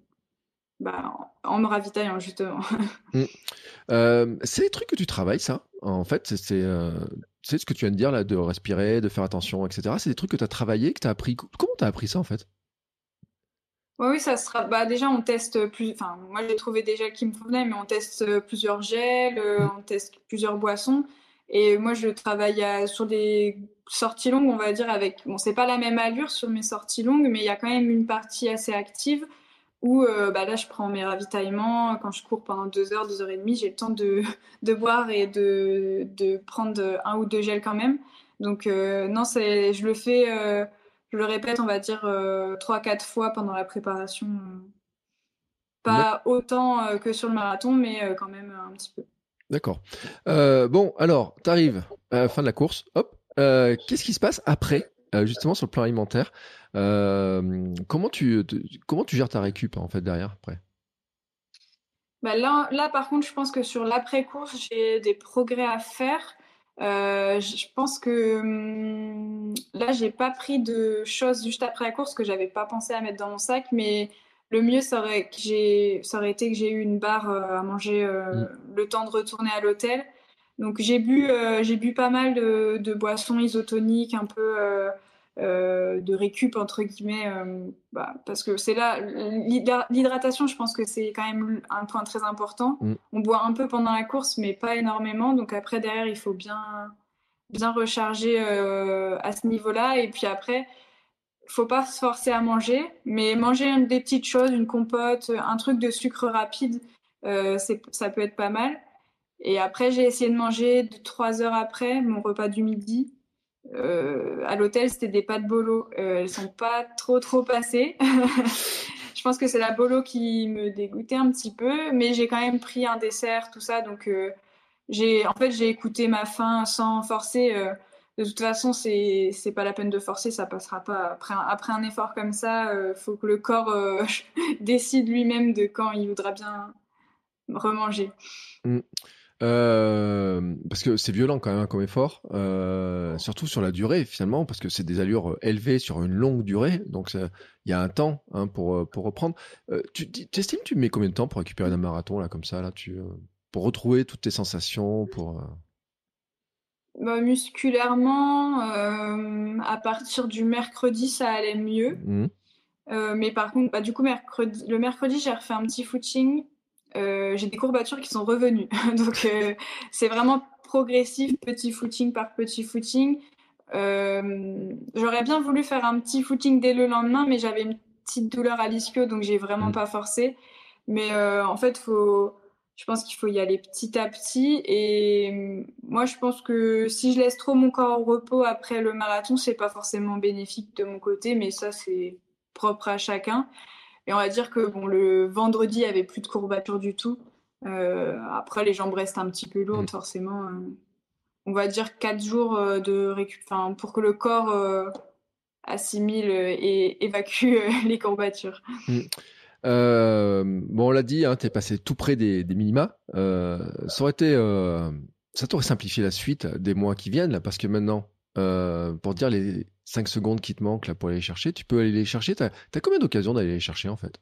en me ravitaillant justement. Mm. C'est des trucs que tu travailles, ça. En fait, c'est ce que tu viens de dire là, de respirer, de faire attention, etc. C'est des trucs que tu as travaillé, que tu as appris. Comment tu as appris ça en fait? Ouais, oui, ça sera. Bah, déjà, on teste plus. Enfin, moi, j'ai trouvé des gels qui me convenaient, mais on teste plusieurs gels, Mm. on teste plusieurs boissons. Et moi, je travaille sur des sorties longues, on va dire, avec. Bon, c'est pas la même allure sur mes sorties longues, mais il y a quand même une partie assez active où, bah, là, je prends mes ravitaillements. Quand je cours pendant 2 heures, 2 heures et demie, j'ai le temps de boire et de prendre un ou deux gels quand même. Donc, non, je le fais. Je le répète, on va dire 3-4 fois pendant la préparation. Pas autant que sur le marathon, mais quand même un petit peu. D'accord. Bon, alors, tu arrives à la fin de la course. Hop. Qu'est-ce qui se passe après, justement, sur le plan alimentaire? Comment tu gères ta récup, en fait, derrière, après? Bah là, par contre, je pense que sur l'après-course, j'ai des progrès à faire. Je pense que là, j'ai pas pris de choses juste après la course que j'avais pas pensé à mettre dans mon sac, mais le mieux, ça aurait été que j'ai eu une barre à manger Mm. le temps de retourner à l'hôtel. Donc j'ai bu pas mal de boissons isotoniques, un peu de récup entre guillemets, parce que c'est là l'hydratation. Je pense que c'est quand même un point très important. Mm. On boit un peu pendant la course, mais pas énormément. Donc après derrière, il faut bien recharger à ce niveau-là. Et puis après, faut pas se forcer à manger, mais manger des petites choses, une compote, un truc de sucre rapide, ça peut être pas mal. Et après, j'ai essayé de manger 3 heures après mon repas du midi. À l'hôtel, c'était des pâtes bolo. Elles sont pas trop passées. Je pense que c'est la bolo qui me dégoûtait un petit peu, mais j'ai quand même pris un dessert, tout ça. Donc, j'ai écouté ma faim sans forcer. De toute façon, c'est pas la peine de forcer, ça passera pas. Après un effort comme ça, faut que le corps décide lui-même de quand il voudra bien remanger. Mm. Parce que c'est violent quand même comme effort, surtout sur la durée finalement, parce que c'est des allures élevées sur une longue durée, donc il y a un temps hein, pour reprendre. Tu estimes tu mets combien de temps pour récupérer un marathon là comme ça là, pour retrouver toutes tes sensations, pour Bah, musculairement, à partir du mercredi, ça allait mieux. Mhm. Mais par contre, bah, du coup, le mercredi, j'ai refait un petit footing. J'ai des courbatures qui sont revenues. Donc, c'est vraiment progressif, petit footing par petit footing. J'aurais bien voulu faire un petit footing dès le lendemain, mais j'avais une petite douleur à l'ischio, donc j'ai vraiment Mhm. pas forcé. Mais en fait, je pense qu'il faut y aller petit à petit. Et moi, je pense que si je laisse trop mon corps au repos après le marathon, c'est pas forcément bénéfique de mon côté, mais ça, c'est propre à chacun. Et on va dire que bon, le vendredi, il y avait plus de courbatures du tout. Après, les jambes restent un petit peu Mhm. lourdes, forcément. On va dire 4 jours de récup, enfin, pour que le corps assimile et évacue les courbatures. Mhm. Bon, on l'a dit, hein, t'es passé tout près des minima. Ça aurait été, ça t'aurait simplifié la suite des mois qui viennent, là, parce que maintenant, pour dire les 5 secondes qui te manquent là, pour aller les chercher, tu peux aller les chercher. T'as combien d'occasions d'aller les chercher, en fait?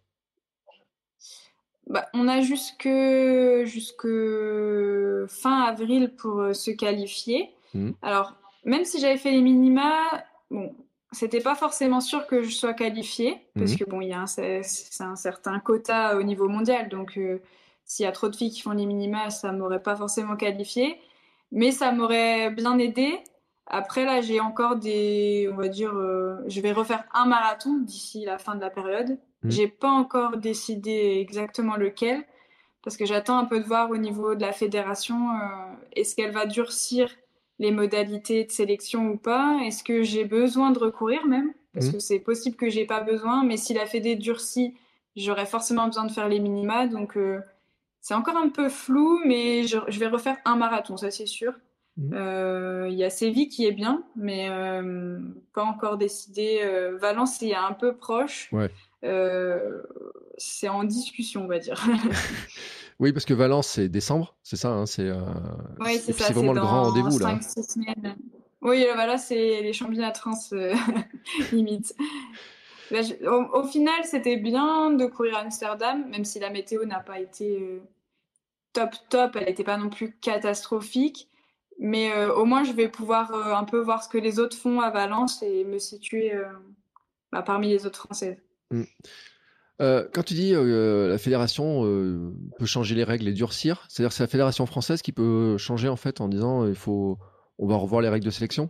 Bah, on a jusque fin avril pour se qualifier. Mhm. Alors, même si j'avais fait les minima, bon, c'était pas forcément sûr que je sois qualifiée, parce Mhm. que bon, c'est un certain quota au niveau mondial, donc s'il y a trop de filles qui font les minima, ça m'aurait pas forcément qualifiée, mais ça m'aurait bien aidé. Après, là, j'ai encore on va dire, je vais refaire un marathon d'ici la fin de la période. Mhm. J'ai pas encore décidé exactement lequel, parce que j'attends un peu de voir au niveau de la fédération, est-ce qu'elle va durcir les modalités de sélection ou pas? Est-ce que j'ai besoin de recourir même? Parce Mhm. que c'est possible que j'ai pas besoin, mais si la fédé durcit, j'aurais forcément besoin de faire les minima, donc c'est encore un peu flou, mais je vais refaire un marathon, ça c'est sûr. Mhm. Il y a Séville qui est bien, mais pas encore décidé. Valence, il est un peu proche. Ouais. Euh, c'est en discussion, on va dire. Oui, parce que Valence, c'est décembre, c'est ça, hein, Oui, et c'est puis ça, c'est c'est vraiment le grand dans rendez-vous, là. 5 6 semaines. Oui, voilà, c'est les championnats de France, limite. Là, au final, c'était bien de courir à Amsterdam, même si la météo n'a pas été top top, elle n'était pas non plus catastrophique. Mais au moins, je vais pouvoir un peu voir ce que les autres font à Valence et me situer bah, parmi les autres Françaises. Mhm. Quand tu dis la fédération peut changer les règles et durcir, c'est-à-dire que c'est la fédération française qui peut changer en fait en disant on va revoir les règles de sélection?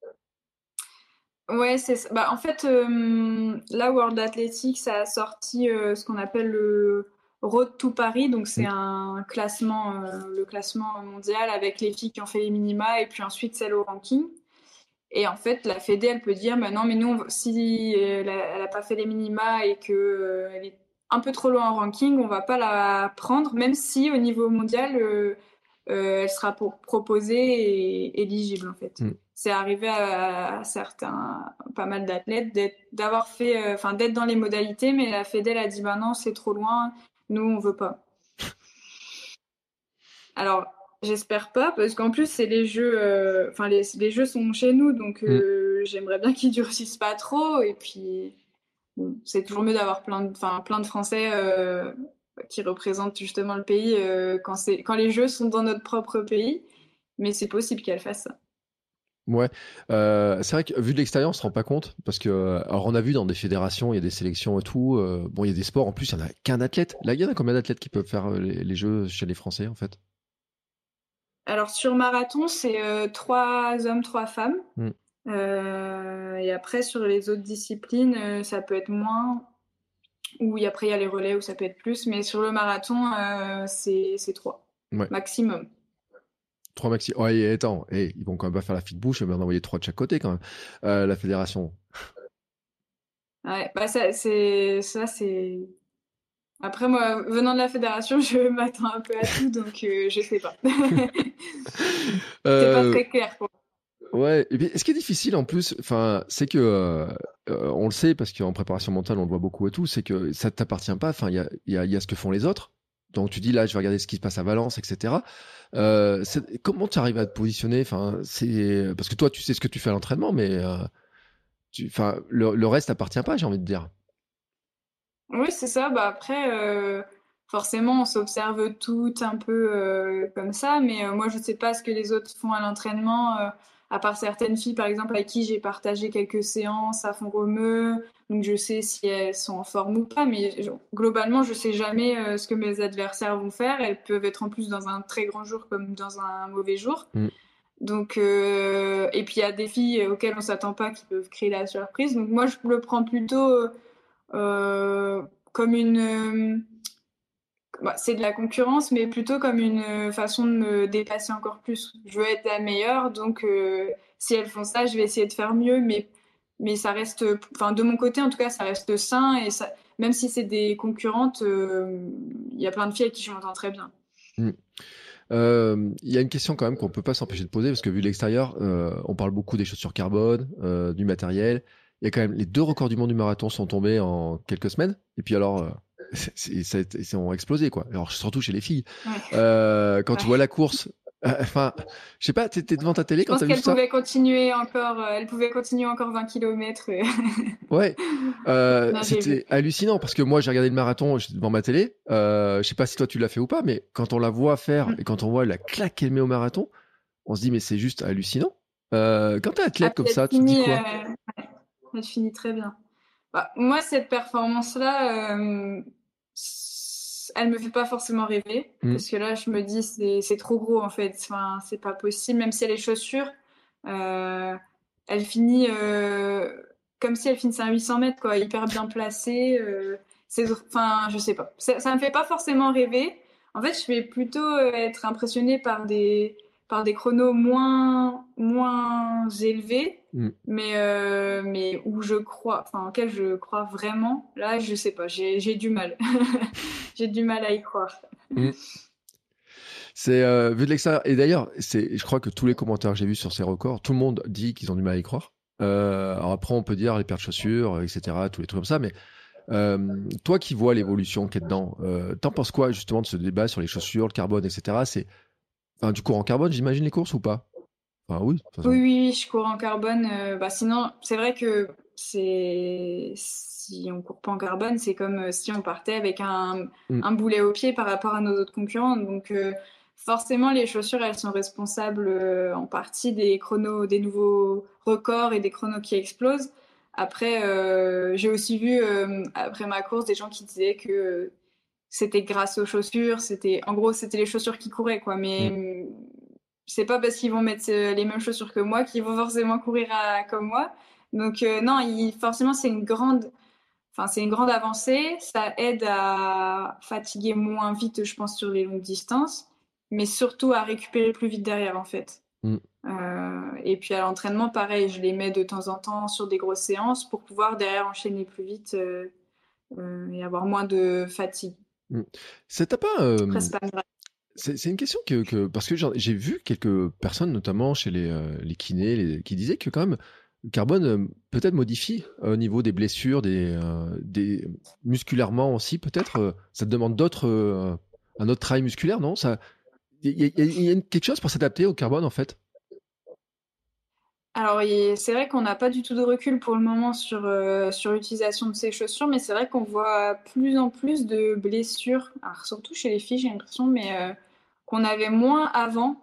Ouais, c'est ça. Bah, en fait, là, World Athletics a sorti ce qu'on appelle le Road to Paris. Donc, c'est Mm. un classement, le classement mondial avec les filles qui ont fait les minima et puis ensuite celles au ranking. Et en fait, la Fédé, elle peut dire, bah non, mais nous, si elle a pas fait les minima et que elle est un peu trop loin en ranking, on va pas la prendre, même si au niveau mondial, elle sera proposée et éligible en fait. Mm. C'est arrivé à certains, pas mal d'athlètes d'avoir fait, enfin d'être dans les modalités, mais la Fédé elle a dit, bah non, c'est trop loin, nous on veut pas. Alors, j'espère pas, parce qu'en plus, c'est les jeux, enfin, les jeux sont chez nous, donc Mm. j'aimerais bien qu'ils durcissent pas trop. Et puis, bon, c'est toujours mieux d'avoir plein de Français qui représentent justement le pays quand les jeux sont dans notre propre pays. Mais c'est possible qu'elle fasse ça. Ouais, c'est vrai que vu de l'extérieur, on se rend pas compte parce que alors on a vu dans des fédérations, il y a des sélections et tout. Bon, il y a des sports en plus, il y en a qu'un athlète. Là, il y en a combien d'athlètes qui peuvent faire les jeux chez les Français en fait? Alors, sur marathon, c'est 3 hommes, 3 femmes. Mm. Et après, sur les autres disciplines, ça peut être moins. Ou après, il y a les relais où ça peut être plus. Mais sur le marathon, c'est 3 Ouais, maximum. 3 maxi. Ouais, et attends, ils vont quand même pas faire la fine bouche, mais en envoyer 3 de chaque côté quand même. La fédération. Ouais, bah c'est. Après, moi, venant de la fédération, je m'attends un peu à tout, donc je sais pas. C'est pas Euh, très clair, quoi. Ouais, et puis ce qui est difficile en plus, enfin, c'est que on le sait parce qu'en préparation mentale on le voit beaucoup et tout, c'est que ça t'appartient pas. Enfin, il y a ce que font les autres, donc tu dis là, je vais regarder ce qui se passe à Valence, etc. Comment tu arrives à te positionner? Enfin, c'est parce que toi, tu sais ce que tu fais à l'entraînement, mais le reste t'appartient pas, j'ai envie de dire. Oui, c'est ça. Bah après, forcément, on s'observe toutes un peu comme ça, mais moi, je sais pas ce que les autres font à l'entraînement, à part certaines filles, par exemple, avec qui j'ai partagé quelques séances à Font-Romeu, donc je sais si elles sont en forme ou pas, mais globalement, je sais jamais ce que mes adversaires vont faire. Elles peuvent être en plus dans un très grand jour comme dans un mauvais jour. Mm. Donc, et puis il y a des filles auxquelles on s'attend pas qui peuvent créer la surprise. Donc moi, je le prends plutôt euh, comme bah, c'est de la concurrence, mais plutôt comme une façon de me dépasser encore plus. Je veux être la meilleure, donc si elles font ça, je vais essayer de faire mieux, mais ça reste, enfin de mon côté en tout cas, ça reste sain et ça, même si c'est des concurrentes, il y a plein de filles avec qui je m'entends très bien. Mm. Il y a une question quand même qu'on peut pas s'empêcher de poser parce que vu de l'extérieur, on parle beaucoup des chaussures carbone, du matériel. Il y a quand même les 2 records du monde du marathon sont tombés en quelques semaines. Et puis alors, ils ont explosé quoi. Alors surtout chez les filles. Ouais. Quand tu vois la course, enfin, je sais pas, t'es devant ta télé Je quand pense t'as vu qu'elle ça? pouvait continuer encore, elle pouvait continuer encore 20 km. Ouais, Non, j'ai vu. c'était hallucinant parce que moi j'ai regardé le marathon j'étais devant ma télé. Je sais pas si toi tu l'as fait ou pas, mais quand on la voit faire et quand on voit la claque qu'elle met au marathon, on se dit mais c'est juste hallucinant. Quand t'es Ah, athlète comme elle ça, tu te dis finit, quoi? elle finit très bien. Bah, moi, cette performance-là, elle me fait pas forcément rêver Hmm, parce que là, je me dis c'est trop gros en fait. Enfin, c'est pas possible. Même si elle est chaussures, euh, elle finit comme si elle finissait à 800 mètres quoi, hyper bien placée. Enfin, je sais pas. Ça me fait pas forcément rêver. En fait, je vais plutôt être impressionnée par des chronos moins élevés hmm, mais où je crois, enfin, auquel je crois vraiment, là, je sais pas, j'ai du mal. J'ai du mal à y croire. hmm. C'est vu de l'extérieur. Et d'ailleurs, je crois que tous les commentaires que j'ai vus sur ces records, tout le monde dit qu'ils ont du mal à y croire. Alors après, on peut dire les paires de chaussures, etc., tous les trucs comme ça, mais toi qui vois l'évolution qu'il y a dedans, t'en penses quoi justement de ce débat sur les chaussures, le carbone, etc. Enfin, du cours en carbone, j'imagine les courses ou pas? Enfin, oui, de toute Oui, façon. oui, oui, je cours en carbone. Bah, sinon, c'est vrai que si on court pas en carbone, c'est comme si on partait avec Mm, un boulet au pied par rapport à nos autres concurrents. Donc, forcément, les chaussures, elles sont responsables en partie des chronos, des nouveaux records et des chronos qui explosent. Après, j'ai aussi vu, après ma course, des gens qui disaient que c'était grâce aux chaussures, en gros, c'était les chaussures qui couraient, quoi. Mais mm, c'est pas parce qu'ils vont mettre les mêmes chaussures que moi qu'ils vont forcément courir comme moi. Donc non, forcément c'est une grande avancée. Ça aide à fatiguer moins vite, je pense, sur les longues distances, mais surtout à récupérer plus vite derrière, en fait. mm, Et puis à l'entraînement, pareil, je les mets de temps en temps sur des grosses séances pour pouvoir derrière enchaîner plus vite et avoir moins de fatigue. mm. T'as pas Après, c'est pas grave. c'est une question parce que j'ai vu quelques personnes, notamment chez les kinés, qui disaient que quand même le carbone peut-être modifie au niveau des blessures, des musculairement aussi, peut-être ça te demande un autre travail musculaire, non? Ça, il y a quelque chose pour s'adapter au carbone en fait. Alors, c'est vrai qu'on n'a pas du tout de recul pour le moment sur l'utilisation de ces chaussures, mais c'est vrai qu'on voit plus en plus de blessures, alors surtout chez les filles, j'ai l'impression, mais qu'on avait moins avant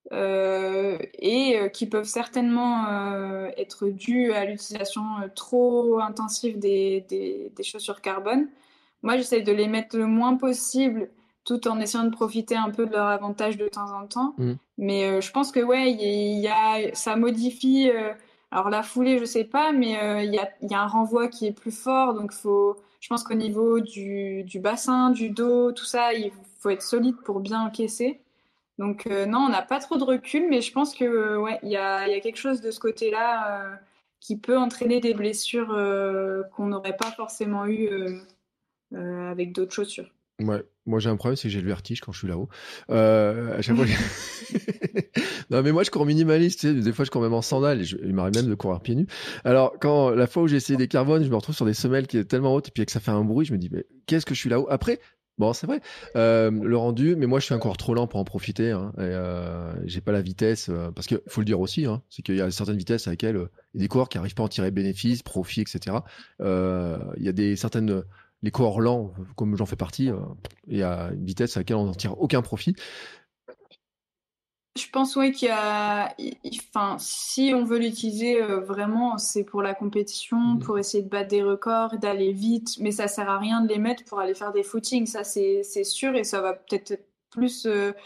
et qui peuvent certainement être dues à l'utilisation trop intensive des chaussures carbone. Moi, j'essaie de les mettre le moins possible, tout en essayant de profiter un peu de leur avantage de temps en temps. Mm, Mais je pense que ouais, ça modifie. Alors la foulée, je sais pas, mais il y a un renvoi qui est plus fort, donc je pense qu'au niveau du bassin, du dos, tout ça, il faut être solide pour bien encaisser. Donc non, on n'a pas trop de recul, mais je pense que ouais, il y a quelque chose de ce côté-là qui peut entraîner des blessures qu'on n'aurait pas forcément eu avec d'autres chaussures. ouais. Moi j'ai un problème, c'est que j'ai le vertige quand je suis là-haut. À chaque fois. Non mais moi je cours minimaliste, tu sais, des fois je cours même en sandales, il m'arrive même de courir pieds nus. Alors quand la fois où j'ai essayé des carbones, je me retrouve sur des semelles qui est tellement hautes et puis que ça fait un bruit, je me dis mais qu'est-ce que je suis là-haut? Après Bon, c'est vrai, le rendu, mais moi je suis encore trop lent pour en profiter, hein, et j'ai pas la vitesse, parce qu'il faut le dire aussi, hein, c'est qu'il y a certaines vitesses à laquelle, il y a des coureurs qui arrivent pas à en tirer bénéfice, profit, et cetera. Il y a des certaines, les coureurs lents, comme j'en fais partie, il y a une vitesse à laquelle on n'en tire aucun profit. Je pense ouais qu'il y a, enfin, si on veut l'utiliser vraiment, c'est pour la compétition, Mmh. pour essayer de battre des records, d'aller vite, mais ça sert à rien de les mettre pour aller faire des footings, ça c'est sûr, et ça va peut-être être plus,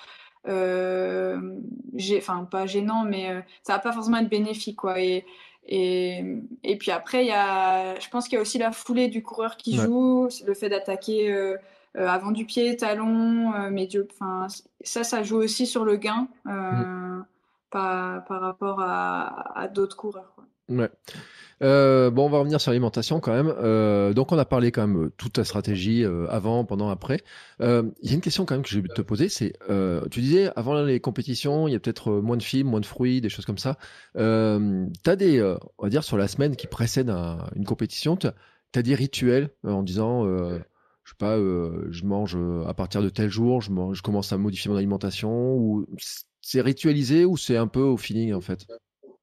enfin pas gênant, mais ça va pas forcément être bénéfique quoi. Et, et puis après, je pense qu'il y a aussi la foulée du coureur qui Ouais. joue, le fait d'attaquer avant du pied, talon, médio, enfin ça joue aussi sur le gain Mmh. par rapport à d'autres coureurs, quoi. Ouais. Bon, on va revenir sur l'alimentation quand même. Donc, on a parlé quand même toute ta stratégie avant, pendant, après. Il y a une question quand même que je vais te poser, c'est, tu disais avant les compétitions, il y a peut-être moins de fibres, moins de fruits, des choses comme ça. T'as des, on va dire sur la semaine qui précède une compétition, t'as des rituels en disant, je sais pas, je mange à partir de tel jour, je commence à modifier mon alimentation, ou c'est ritualisé ou c'est un peu au feeling en fait.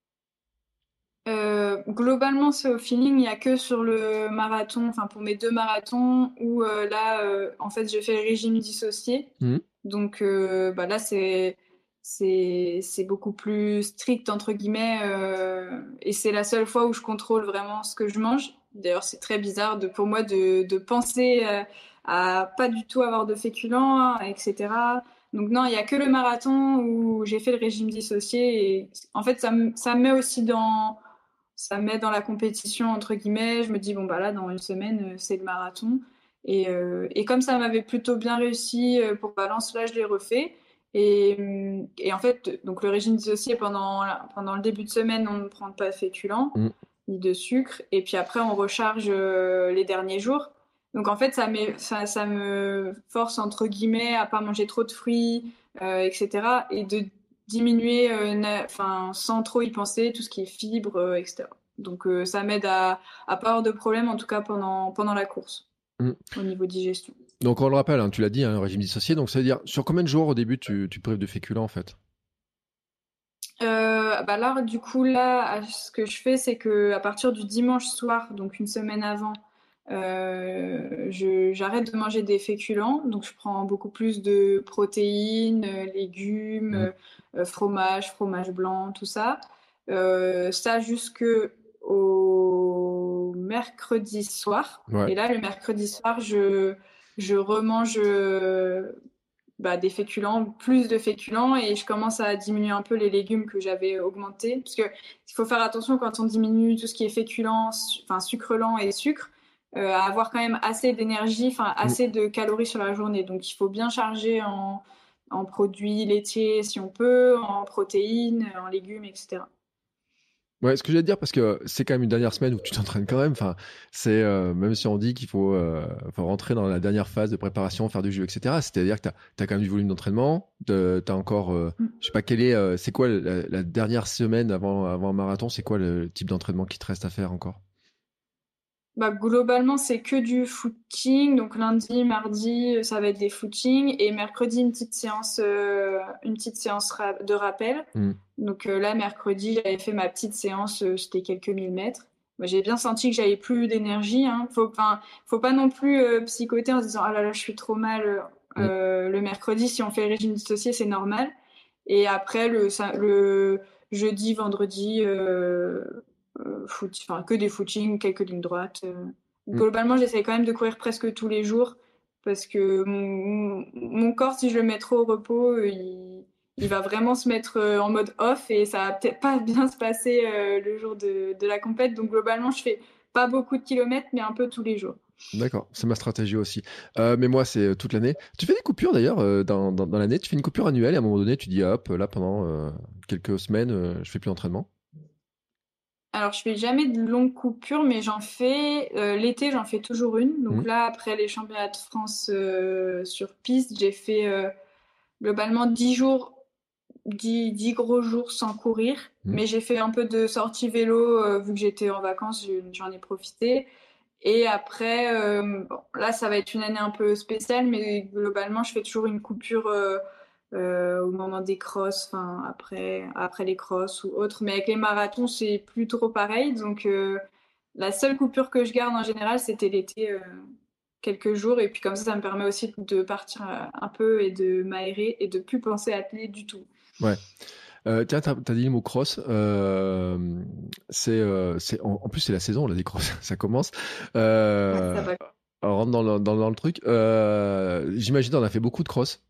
Globalement, c'est au feeling. Il n'y a que sur le marathon, enfin pour mes 2 marathons, où là, en fait, j'ai fait le régime dissocié. Mhm. Donc bah là, c'est beaucoup plus strict entre guillemets, et c'est la seule fois où je contrôle vraiment ce que je mange. D'ailleurs, c'est très bizarre pour moi de penser à pas du tout avoir de féculents, hein, etc. Donc non, il y a que le marathon où j'ai fait le régime dissocié, et en fait, ça me met aussi ça me met dans la compétition entre guillemets. Je me dis bon bah là dans une semaine c'est le marathon, et comme ça m'avait plutôt bien réussi pour Valence, là je l'ai refait. Et en fait donc le régime dissocié, pendant le début de semaine on ne prend pas de féculents Mhm. ni de sucre, et puis après on recharge les derniers jours. Donc en fait ça me force entre guillemets à pas manger trop de fruits, etc., et de diminuer, enfin, sans trop y penser, tout ce qui est fibres, etc. Donc ça m'aide à pas avoir de problème, en tout cas pendant la course, Mhm. au niveau digestion. Donc on le rappelle, hein, tu l'as dit, hein, le régime dissocié. Donc ça veut dire sur combien de jours au début tu prives de féculents en fait? Bah là, du coup, là, ce que je fais, c'est que à partir du dimanche soir, donc une semaine avant, j'arrête de manger des féculents. Donc je prends beaucoup plus de protéines, légumes, Mm. fromage blanc, tout ça. Ça jusque au mercredi soir. Ouais. Et là, le mercredi soir, je remange bah, des féculents, plus de féculents, et je commence à diminuer un peu les légumes que j'avais augmentés. Parce que il faut faire attention quand on diminue tout ce qui est féculent, enfin sucre lent et sucre, à avoir quand même assez d'énergie, enfin Mm. assez de calories sur la journée. Donc il faut bien charger en produits laitiers si on peut, en protéines, en légumes, etc. Ouais, ce que j'allais te dire, parce que c'est quand même une dernière semaine où tu t'entraînes quand même. Enfin, c'est même si on dit qu'il faut rentrer dans la dernière phase de préparation, faire du jus, etc. C'est-à-dire que t'as quand même du volume d'entraînement, t'as encore, je sais pas quel est, c'est quoi la dernière semaine avant un marathon, c'est quoi le type d'entraînement qui te reste à faire encore? Bah, globalement, c'est que du footing. Donc lundi, mardi, ça va être des footings. Et mercredi, une petite séance de rappel. Mm. Donc là, mercredi, j'avais fait ma petite séance, c'était quelques millimètres. Bah, j'ai bien senti que j'avais plus d'énergie, hein. Enfin, faut pas non plus psychoter en se disant ah là là, je suis trop mal. Mm. Le mercredi, si on fait le régime dissocié, c'est normal. Et après, le jeudi, vendredi, enfin, que des footings, quelques lignes droites. Mm. Globalement, j'essaie quand même de courir presque tous les jours, parce que mon corps, si je le mets trop au repos, il va vraiment se mettre en mode off, et ça va peut-être pas bien se passer le jour de la compète. Donc globalement, je fais pas beaucoup de kilomètres, mais un peu tous les jours. D'accord, c'est ma stratégie aussi. Mais moi, c'est toute l'année. Tu fais des coupures d'ailleurs dans l'année. Tu fais une coupure annuelle et à un moment donné, tu dis hop, là pendant quelques semaines, je fais plus d'entraînement. Alors, je fais jamais de longues coupures, mais j'en fais l'été, j'en fais toujours une. Donc Mm. là, après les championnats de France sur piste, j'ai fait globalement 10 jours, 10 gros jours sans courir. Mm. Mais j'ai fait un peu de sortie vélo vu que j'étais en vacances, j'en ai profité. Et après, bon, là, ça va être une année un peu spéciale, mais globalement, je fais toujours une coupure au moment des crosses, enfin après les crosses ou autres. Mais avec les marathons, c'est plus trop pareil. Donc, la seule coupure que je garde en général, c'était l'été, quelques jours. Et puis comme ça me permet aussi de partir un peu et de m'aérer et de plus penser à athlée du tout. Ouais. Tiens, t'as dit le mot cross. En plus, c'est la saison, là, des cross. Ça commence. Ça va. On rentre dans le truc. J'imagine on a fait beaucoup de cross.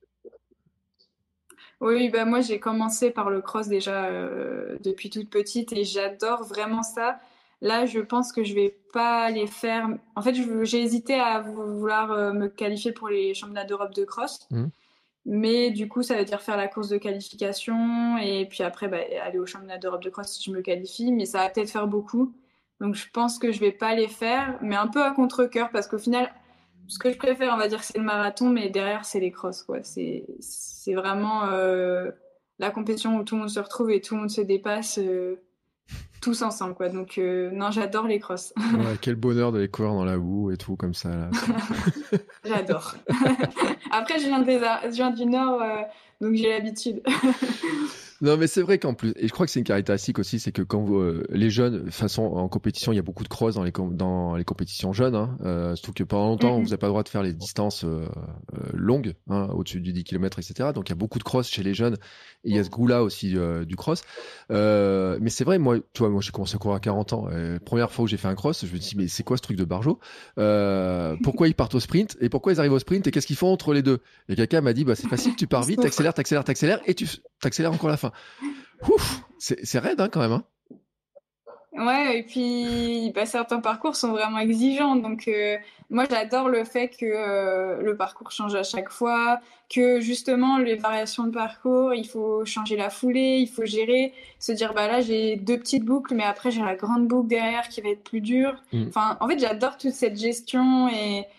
Oui, bah moi j'ai commencé par le cross déjà depuis toute petite et j'adore vraiment ça. Là, je pense que je vais pas les faire. En fait, j'ai hésité à vouloir me qualifier pour les championnats d'Europe de cross. Mmh. Mais du coup, ça veut dire faire la course de qualification et puis après bah, aller au championnat d'Europe de cross si je me qualifie. Mais ça va peut-être faire beaucoup. Donc je pense que je vais pas les faire, mais un peu à contre-cœur parce qu'au final, ce que je préfère, on va dire, c'est le marathon, mais derrière, c'est les crosses, quoi. C'est vraiment la compétition où tout le monde se retrouve et tout le monde se dépasse tous ensemble, quoi. Donc non, j'adore les crosses. Ouais, quel bonheur de les courir dans la boue et tout, comme ça, là. J'adore. Après, je viens du Nord, donc j'ai l'habitude. Non, mais c'est vrai qu'en plus, et je crois que c'est une caractéristique aussi, c'est que quand les jeunes, de toute façon, en compétition, il y a beaucoup de cross dans les compétitions jeunes, hein, surtout que pendant longtemps, vous n'avez pas le droit de faire les distances longues, hein, au-dessus du 10 km, etc. Donc il y a beaucoup de cross chez les jeunes, et il y a ce goût-là aussi du cross. Mais c'est vrai, moi, j'ai commencé à courir à 40 ans. Première fois où j'ai fait un cross, je me dis, mais c'est quoi ce truc de barjo? Pourquoi ils partent au sprint, et pourquoi ils arrivent au sprint, et qu'est-ce qu'ils font entre les deux? Et quelqu'un m'a dit, bah, c'est facile, tu pars vite, t'accélères, et tu t'accélères encore la fin. Ouf, c'est raide hein, quand même. Hein. Ouais, et puis bah, certains parcours sont vraiment exigeants. Donc, moi, j'adore le fait que le parcours change à chaque fois, que justement, les variations de parcours, il faut changer la foulée, il faut gérer, se dire, bah là, j'ai deux petites boucles, mais après, j'ai la grande boucle derrière qui va être plus dure. Mm. Enfin, en fait, j'adore toute cette gestion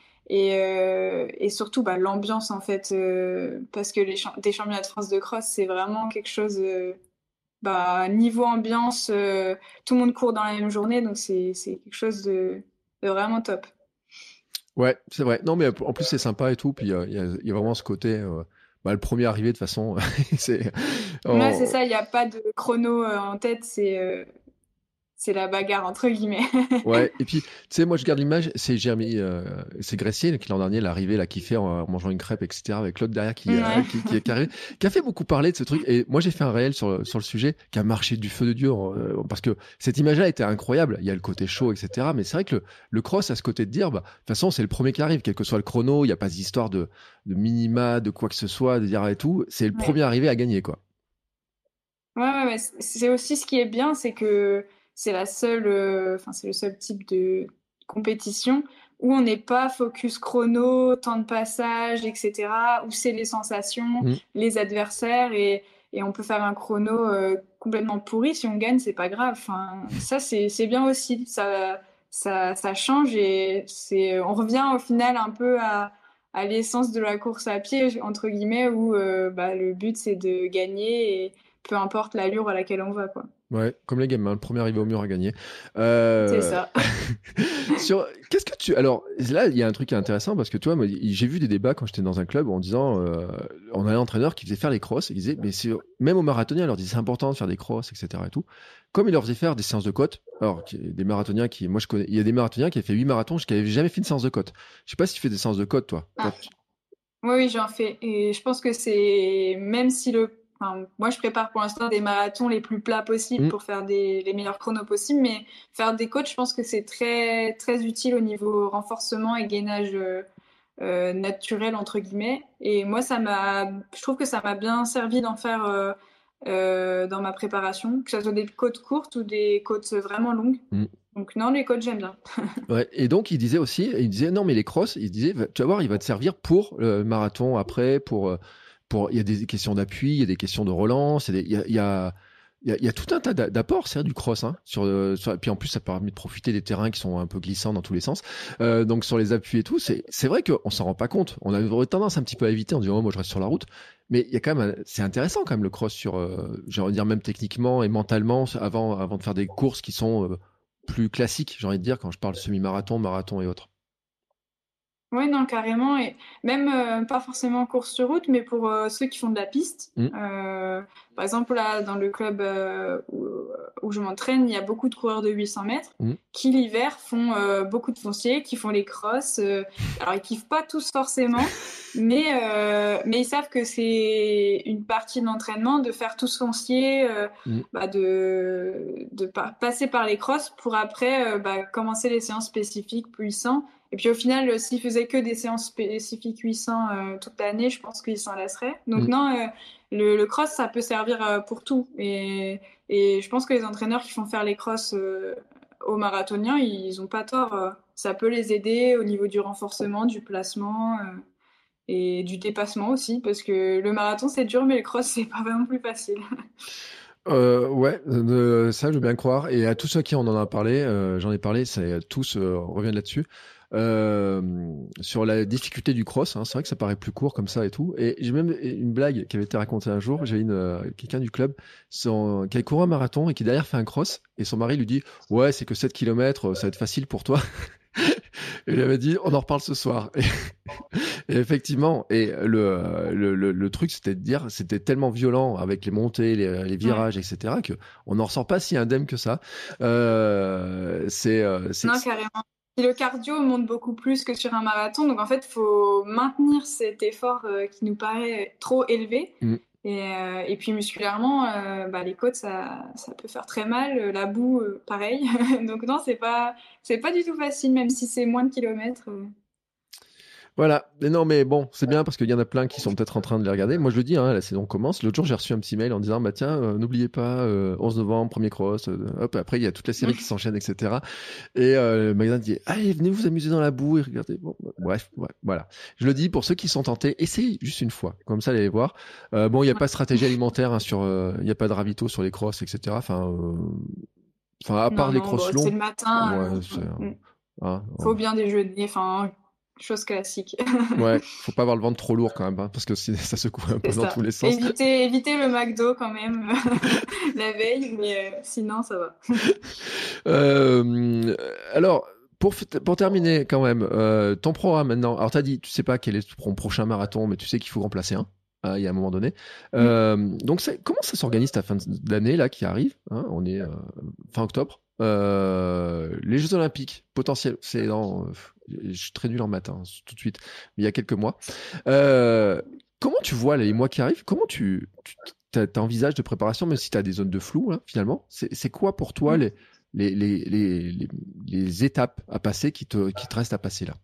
et surtout bah, l'ambiance, en fait, parce que des championnats de France de cross, c'est vraiment quelque chose. Bah, niveau ambiance, tout le monde court dans la même journée, donc c'est quelque chose de vraiment top. Ouais, c'est vrai. Non, mais en plus, c'est sympa et tout. Puis il y a vraiment ce côté. Bah, le premier arrivé, de toute façon, c'est. Ouais, c'est Oh, ça, il n'y a pas de chrono en tête, c'est la bagarre, entre guillemets. ouais, et puis, tu sais, moi, je garde l'image, c'est Jérémy, c'est Gressier, qui l'an dernier, l'arrivée, là, qui fait en mangeant une crêpe, etc., avec l'autre derrière Ouais. qui est arrivé, qui a fait beaucoup parler de ce truc. Et moi, j'ai fait un réel sur le sujet, qui a marché du feu de Dieu, parce que cette image-là était incroyable. Il y a le côté chaud, etc., mais c'est vrai que le cross a ce côté de dire, bah, de toute façon, c'est le premier qui arrive, quel que soit le chrono, il n'y a pas d'histoire de minima, de quoi que ce soit, de dire et tout. C'est le Ouais. premier arrivé à gagner, quoi. Ouais, c'est aussi ce qui est bien, c'est que c'est la seule, enfin, c'est le seul type de compétition où on n'est pas focus chrono, temps de passage, etc., où c'est les sensations, Mm. les adversaires et on peut faire un chrono complètement pourri. Si on gagne, c'est pas grave. Enfin, ça, c'est bien aussi. Ça change et on revient au final un peu à l'essence de la course à pied, entre guillemets, où bah, le but, c'est de gagner et peu importe l'allure à laquelle on va, quoi. Ouais, comme les gamins, le premier arrivé au mur a gagné. C'est Euh... ça. Qu'est-ce que tu... Alors, là, il y a un truc qui est intéressant parce que toi, moi, j'ai vu des débats quand j'étais dans un club en disant, on avait un entraîneur qui faisait faire les crosses et il disait, mais même aux marathoniens, il leur disait c'est important de faire des crosses, etc. et tout. Comme il leur faisait faire des séances de côte, alors, des marathoniens moi je connais, il y a des marathoniens qui avaient fait 8 marathons, qui n'avaient jamais fait une séance de côte. Je sais pas si tu fais des séances de côte, toi. Ah. Oui, oui, j'en fais. Et je pense que c'est, même si enfin, moi, je prépare pour l'instant des marathons les plus plats possibles Mm. pour faire les meilleurs chronos possibles, mais faire des côtes, je pense que c'est très, très utile au niveau renforcement et gainage naturel, entre guillemets. Et moi, je trouve que ça m'a bien servi d'en faire dans ma préparation, que ce soit des côtes courtes ou des côtes vraiment longues. Mm. Donc, non, les côtes, j'aime bien. Ouais, et donc il disait non mais les crosses, il disait tu vas voir, il va te servir pour le marathon après, il y a des questions d'appui, il y a des questions de relance, il y a tout un tas d'apports, c'est du cross, hein, puis en plus ça permet de profiter des terrains qui sont un peu glissants dans tous les sens, donc sur les appuis et tout, c'est vrai qu'on s'en rend pas compte, on a tendance un petit peu à éviter en disant oh, moi je reste sur la route, mais il y a quand même c'est intéressant quand même le cross j'ai envie de dire même techniquement et mentalement avant de faire des courses qui sont plus classique, j'ai envie de dire, quand je parle semi-marathon, marathon et autres. Ouais, non, carrément. Et même pas forcément course sur route, mais pour ceux qui font de la piste. Mm. Par exemple, là, dans le club où je m'entraîne, il y a beaucoup de coureurs de 800 mètres Mm. qui, l'hiver, font beaucoup de fonciers, qui font les crosses. Alors, ils kiffent pas tous forcément, mais ils savent que c'est une partie de l'entraînement de faire tout ce foncier, Mm. passer par les crosses pour après commencer les séances spécifiques puissantes. Et puis au final, s'ils faisaient que des séances spécifiques 800 toute l'année, je pense qu'ils s'en lasseraient. Donc Mm. non, le cross, ça peut servir pour tout. Et je pense que les entraîneurs qui font faire les crosses aux marathoniens, ils ont pas tort. Ça peut les aider au niveau du renforcement, du placement et du dépassement aussi, parce que le marathon, c'est dur, mais le cross, c'est pas vraiment plus facile. Ouais, ça je veux bien croire. Et à tous ceux qui en a parlé, j'en ai parlé, tous reviennent là-dessus. Sur la difficulté du cross, hein, c'est vrai que ça paraît plus court comme ça et tout. Et j'ai même une blague qui avait été racontée un jour. J'ai quelqu'un du club qui a couru un marathon et qui derrière fait un cross. Et son mari lui dit: ouais, c'est que 7 km, ça va être facile pour toi. Et il avait dit: on en reparle ce soir. Et effectivement, et le truc, c'était de dire, c'était tellement violent avec les montées, les virages, etc., que on n'en ressort pas si indemne que ça. Non, carrément. Et le cardio monte beaucoup plus que sur un marathon. Donc, en fait, il faut maintenir cet effort qui nous paraît trop élevé. Mm. Et puis, musculairement, les côtes, ça peut faire très mal. La boue, pareil. Donc, non, c'est pas du tout facile, même si c'est moins de kilomètres. Voilà. Mais non, mais bon, c'est bien parce qu'il y en a plein qui sont peut-être en train de les regarder. Moi, je le dis, hein, la saison commence. L'autre jour, j'ai reçu un petit mail en disant: bah tiens, n'oubliez pas, 11 novembre, premier cross. Hop, après, il y a toute la série qui s'enchaîne, etc. Et le magasin dit: allez, venez vous amuser dans la boue et regardez. Bon, bref, ouais, voilà. Je le dis pour ceux qui sont tentés, essayez juste une fois. Comme ça, allez voir. Bon, il n'y a pas de stratégie alimentaire hein, il n'y a pas de ravito sur les crosses, etc. Enfin, à part les Non, crosses c'est longs. le matin. Ouais, hein, Faut bien déjeuner. Enfin, chose classique. ouais, faut pas avoir le ventre trop lourd quand même, hein, parce que ça secoue un peu C'est dans ça. tous les sens. Éviter le McDo quand même la veille, mais sinon ça va. Alors, pour terminer quand même, ton programme maintenant. Alors, t'as dit, tu sais pas quel est ton prochain marathon, mais tu sais qu'il faut remplacer un. Il y a un moment donné. Donc, comment ça s'organise ta fin d'année là qui arrive hein, on est fin octobre. Les Jeux Olympiques, potentiel, c'est dans. Je suis très nul en maths hein, tout de suite, mais il y a quelques mois. Comment tu vois les mois qui arrivent? Comment t'envisages de préparation, même si tu as des zones de flou, hein, finalement? C'est quoi pour toi les étapes à passer qui te restent à passer là?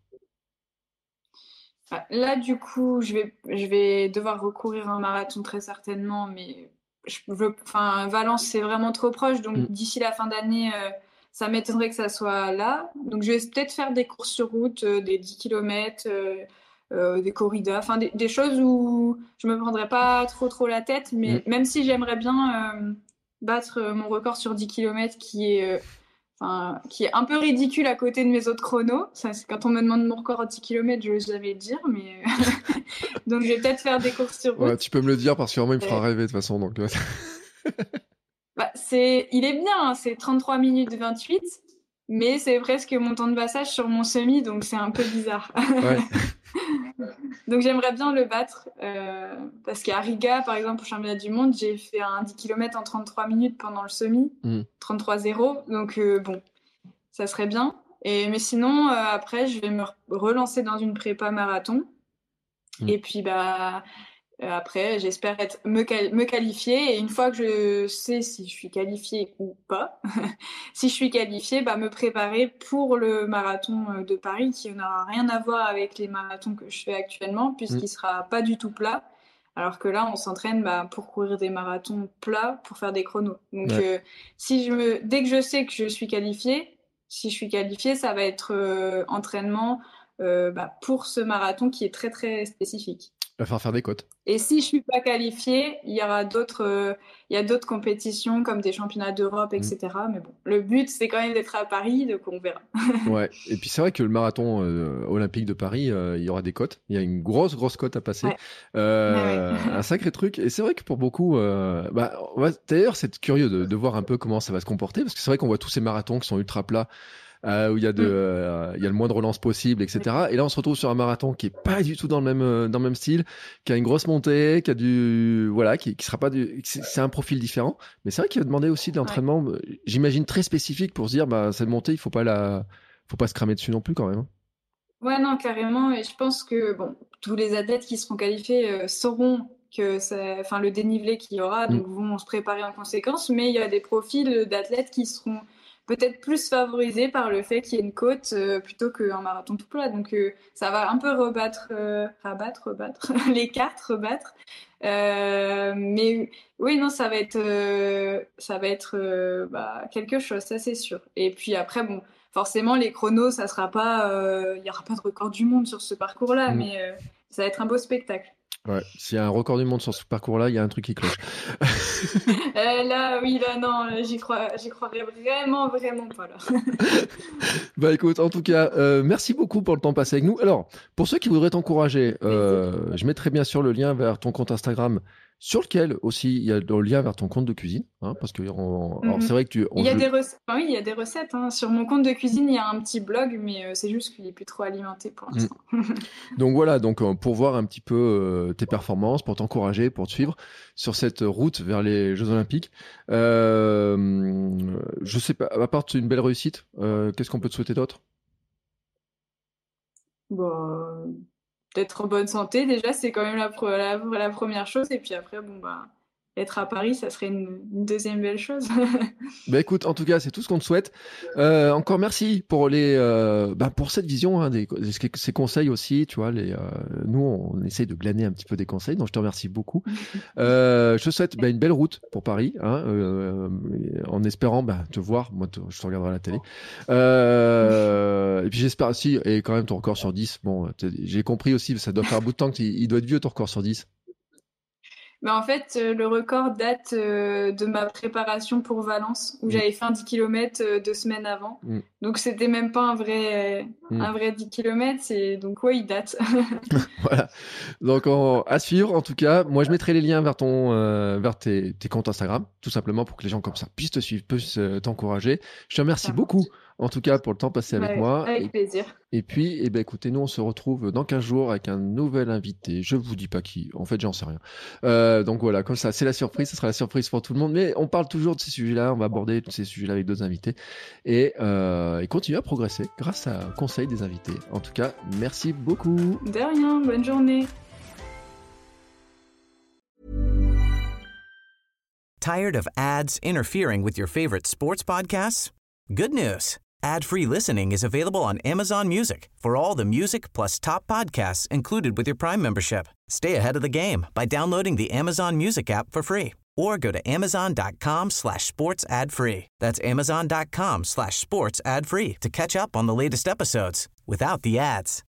Là, du coup, je vais devoir recourir à un marathon très certainement, mais Valence, c'est vraiment trop proche, Mm. donc d'ici la fin d'année, ça m'étonnerait que ça soit là. Donc, je vais peut-être faire des courses sur route, des 10 km, des corridas, enfin des choses où je me prendrai pas trop la tête, Mm. mais même si j'aimerais bien battre mon record sur 10 km qui est un peu ridicule à côté de mes autres chronos. Ça, c'est quand on me demande mon record à 10 km, je n'ose jamais le dire, mais donc je vais peut-être faire des courses sur Ouais, route. tu peux me le dire parce que vraiment il me fera rêver de toute façon. Donc, Il est bien, hein, c'est 33 minutes 28, mais c'est presque mon temps de passage sur mon semi, donc c'est un peu bizarre. ouais. Donc j'aimerais bien le battre, parce qu'à Riga, par exemple, au championnat du monde, j'ai fait un 10 km en 33 minutes pendant le semi, Mm. 33,0, donc bon, ça serait bien. Mais sinon, après, je vais me relancer dans une prépa marathon. Mm. Et puis, après, j'espère me qualifier. Et une fois que je sais si je suis qualifiée ou pas, si je suis qualifiée, me préparer pour le marathon de Paris, qui n'aura rien à voir avec les marathons que je fais actuellement, Mm. puisqu'il sera pas du tout plat. Alors que là, on s'entraîne pour courir des marathons plats, pour faire des chronos. Donc, Ouais. dès que je sais que je suis qualifiée, si je suis qualifiée, ça va être entraînement pour ce marathon qui est très, très spécifique. Il va falloir faire des côtes. Et si je suis pas qualifiée, il y a d'autres compétitions comme des championnats d'Europe, etc. Mais bon, le but, c'est quand même d'être à Paris, donc on verra. Ouais. Et puis c'est vrai que le marathon olympique de Paris, il y aura des côtes. Il y a une grosse côte à passer. Ouais. Ouais. Un sacré truc. Et c'est vrai que pour beaucoup, d'ailleurs, c'est curieux de voir un peu comment ça va se comporter, parce que c'est vrai qu'on voit tous ces marathons qui sont ultra plats, où il y a le moins de relance possible, etc. Et là, on se retrouve sur un marathon qui est pas du tout dans le même style, qui a une grosse montée, qui a qui sera pas c'est un profil différent. Mais c'est vrai qu'il va demander aussi de l'entraînement, j'imagine très spécifique pour se dire, cette montée, il faut pas se cramer dessus non plus quand même. Ouais, non, carrément. Et je pense que bon, tous les athlètes qui seront qualifiés sauront que le dénivelé qu'il y aura, donc vont se préparer en conséquence. Mais il y a des profils d'athlètes qui seront peut-être plus favorisés par le fait qu'il y ait une côte plutôt qu'un marathon tout plat. Donc ça va un peu rebattre les cartes, rebattre. Mais oui, non, ça va être quelque chose, ça c'est sûr. Et puis après, bon, forcément, les chronos, ça sera pas, il y aura pas de record du monde sur ce parcours-là, mais ça va être un beau spectacle. Ouais, s'il y a un record du monde sur ce parcours-là, il y a un truc qui cloche. Non, j'y croirais vraiment pas là. Écoute, en tout cas, merci beaucoup pour le temps passé avec nous. Alors, pour ceux qui voudraient t'encourager, je mettrai bien sûr le lien vers ton compte Instagram, sur lequel aussi il y a le lien vers ton compte de cuisine, parce que alors c'est vrai que il y a des recettes. Oui, il y a des recettes. Sur mon compte de cuisine, il y a un petit blog, mais c'est juste qu'il est plus trop alimenté pour l'instant. Donc voilà, pour voir un petit peu tes performances, pour t'encourager, pour te suivre sur cette route vers les Jeux Olympiques. Je sais pas, à part une belle réussite, qu'est-ce qu'on peut te souhaiter d'autre? D'être en bonne santé, déjà, c'est quand même la première chose. Et puis après, être à Paris, ça serait une deuxième belle chose. Écoute, en tout cas, c'est tout ce qu'on te souhaite. Encore merci pour pour cette vision, ces conseils aussi. Tu vois, nous, on essaye de glaner un petit peu des conseils, donc je te remercie beaucoup. Je te souhaite une belle route pour Paris, en espérant te voir. Moi, je te regarderai à la télé. Et puis j'espère aussi, et quand même ton record sur 10. Bon, j'ai compris aussi, ça doit faire un bout de temps qu'il doit être vieux ton record sur 10. En fait, le record date de ma préparation pour Valence, où j'avais fait un 10 km 2 semaines avant. Donc, c'était même pas un vrai 10 km. Donc, ouais, il date. Voilà. Donc, à suivre, en tout cas. Moi, je mettrai les liens vers vers tes comptes Instagram, tout simplement pour que les gens comme ça puissent te suivre, puissent t'encourager. Je te remercie beaucoup, en tout cas, pour le temps passé avec moi. Avec plaisir. Et puis, écoutez, nous, on se retrouve dans 15 jours avec un nouvel invité. Je vous dis pas qui. En fait, j'en sais rien. Donc voilà, comme ça, c'est la surprise. Ce sera la surprise pour tout le monde. Mais on parle toujours de ces sujets-là. On va aborder tous ces sujets-là avec d'autres invités. Et continuer à progresser grâce à conseil des invités. En tout cas, merci beaucoup. De rien. Bonne journée. Tired of ads interfering with your favorite sports podcasts? Good news. Ad-free listening is available on Amazon Music for all the music plus top podcasts included with your Prime membership. Stay ahead of the game by downloading the Amazon Music app for free or go to amazon.com/sports ad free. That's amazon.com/sports ad free to catch up on the latest episodes without the ads.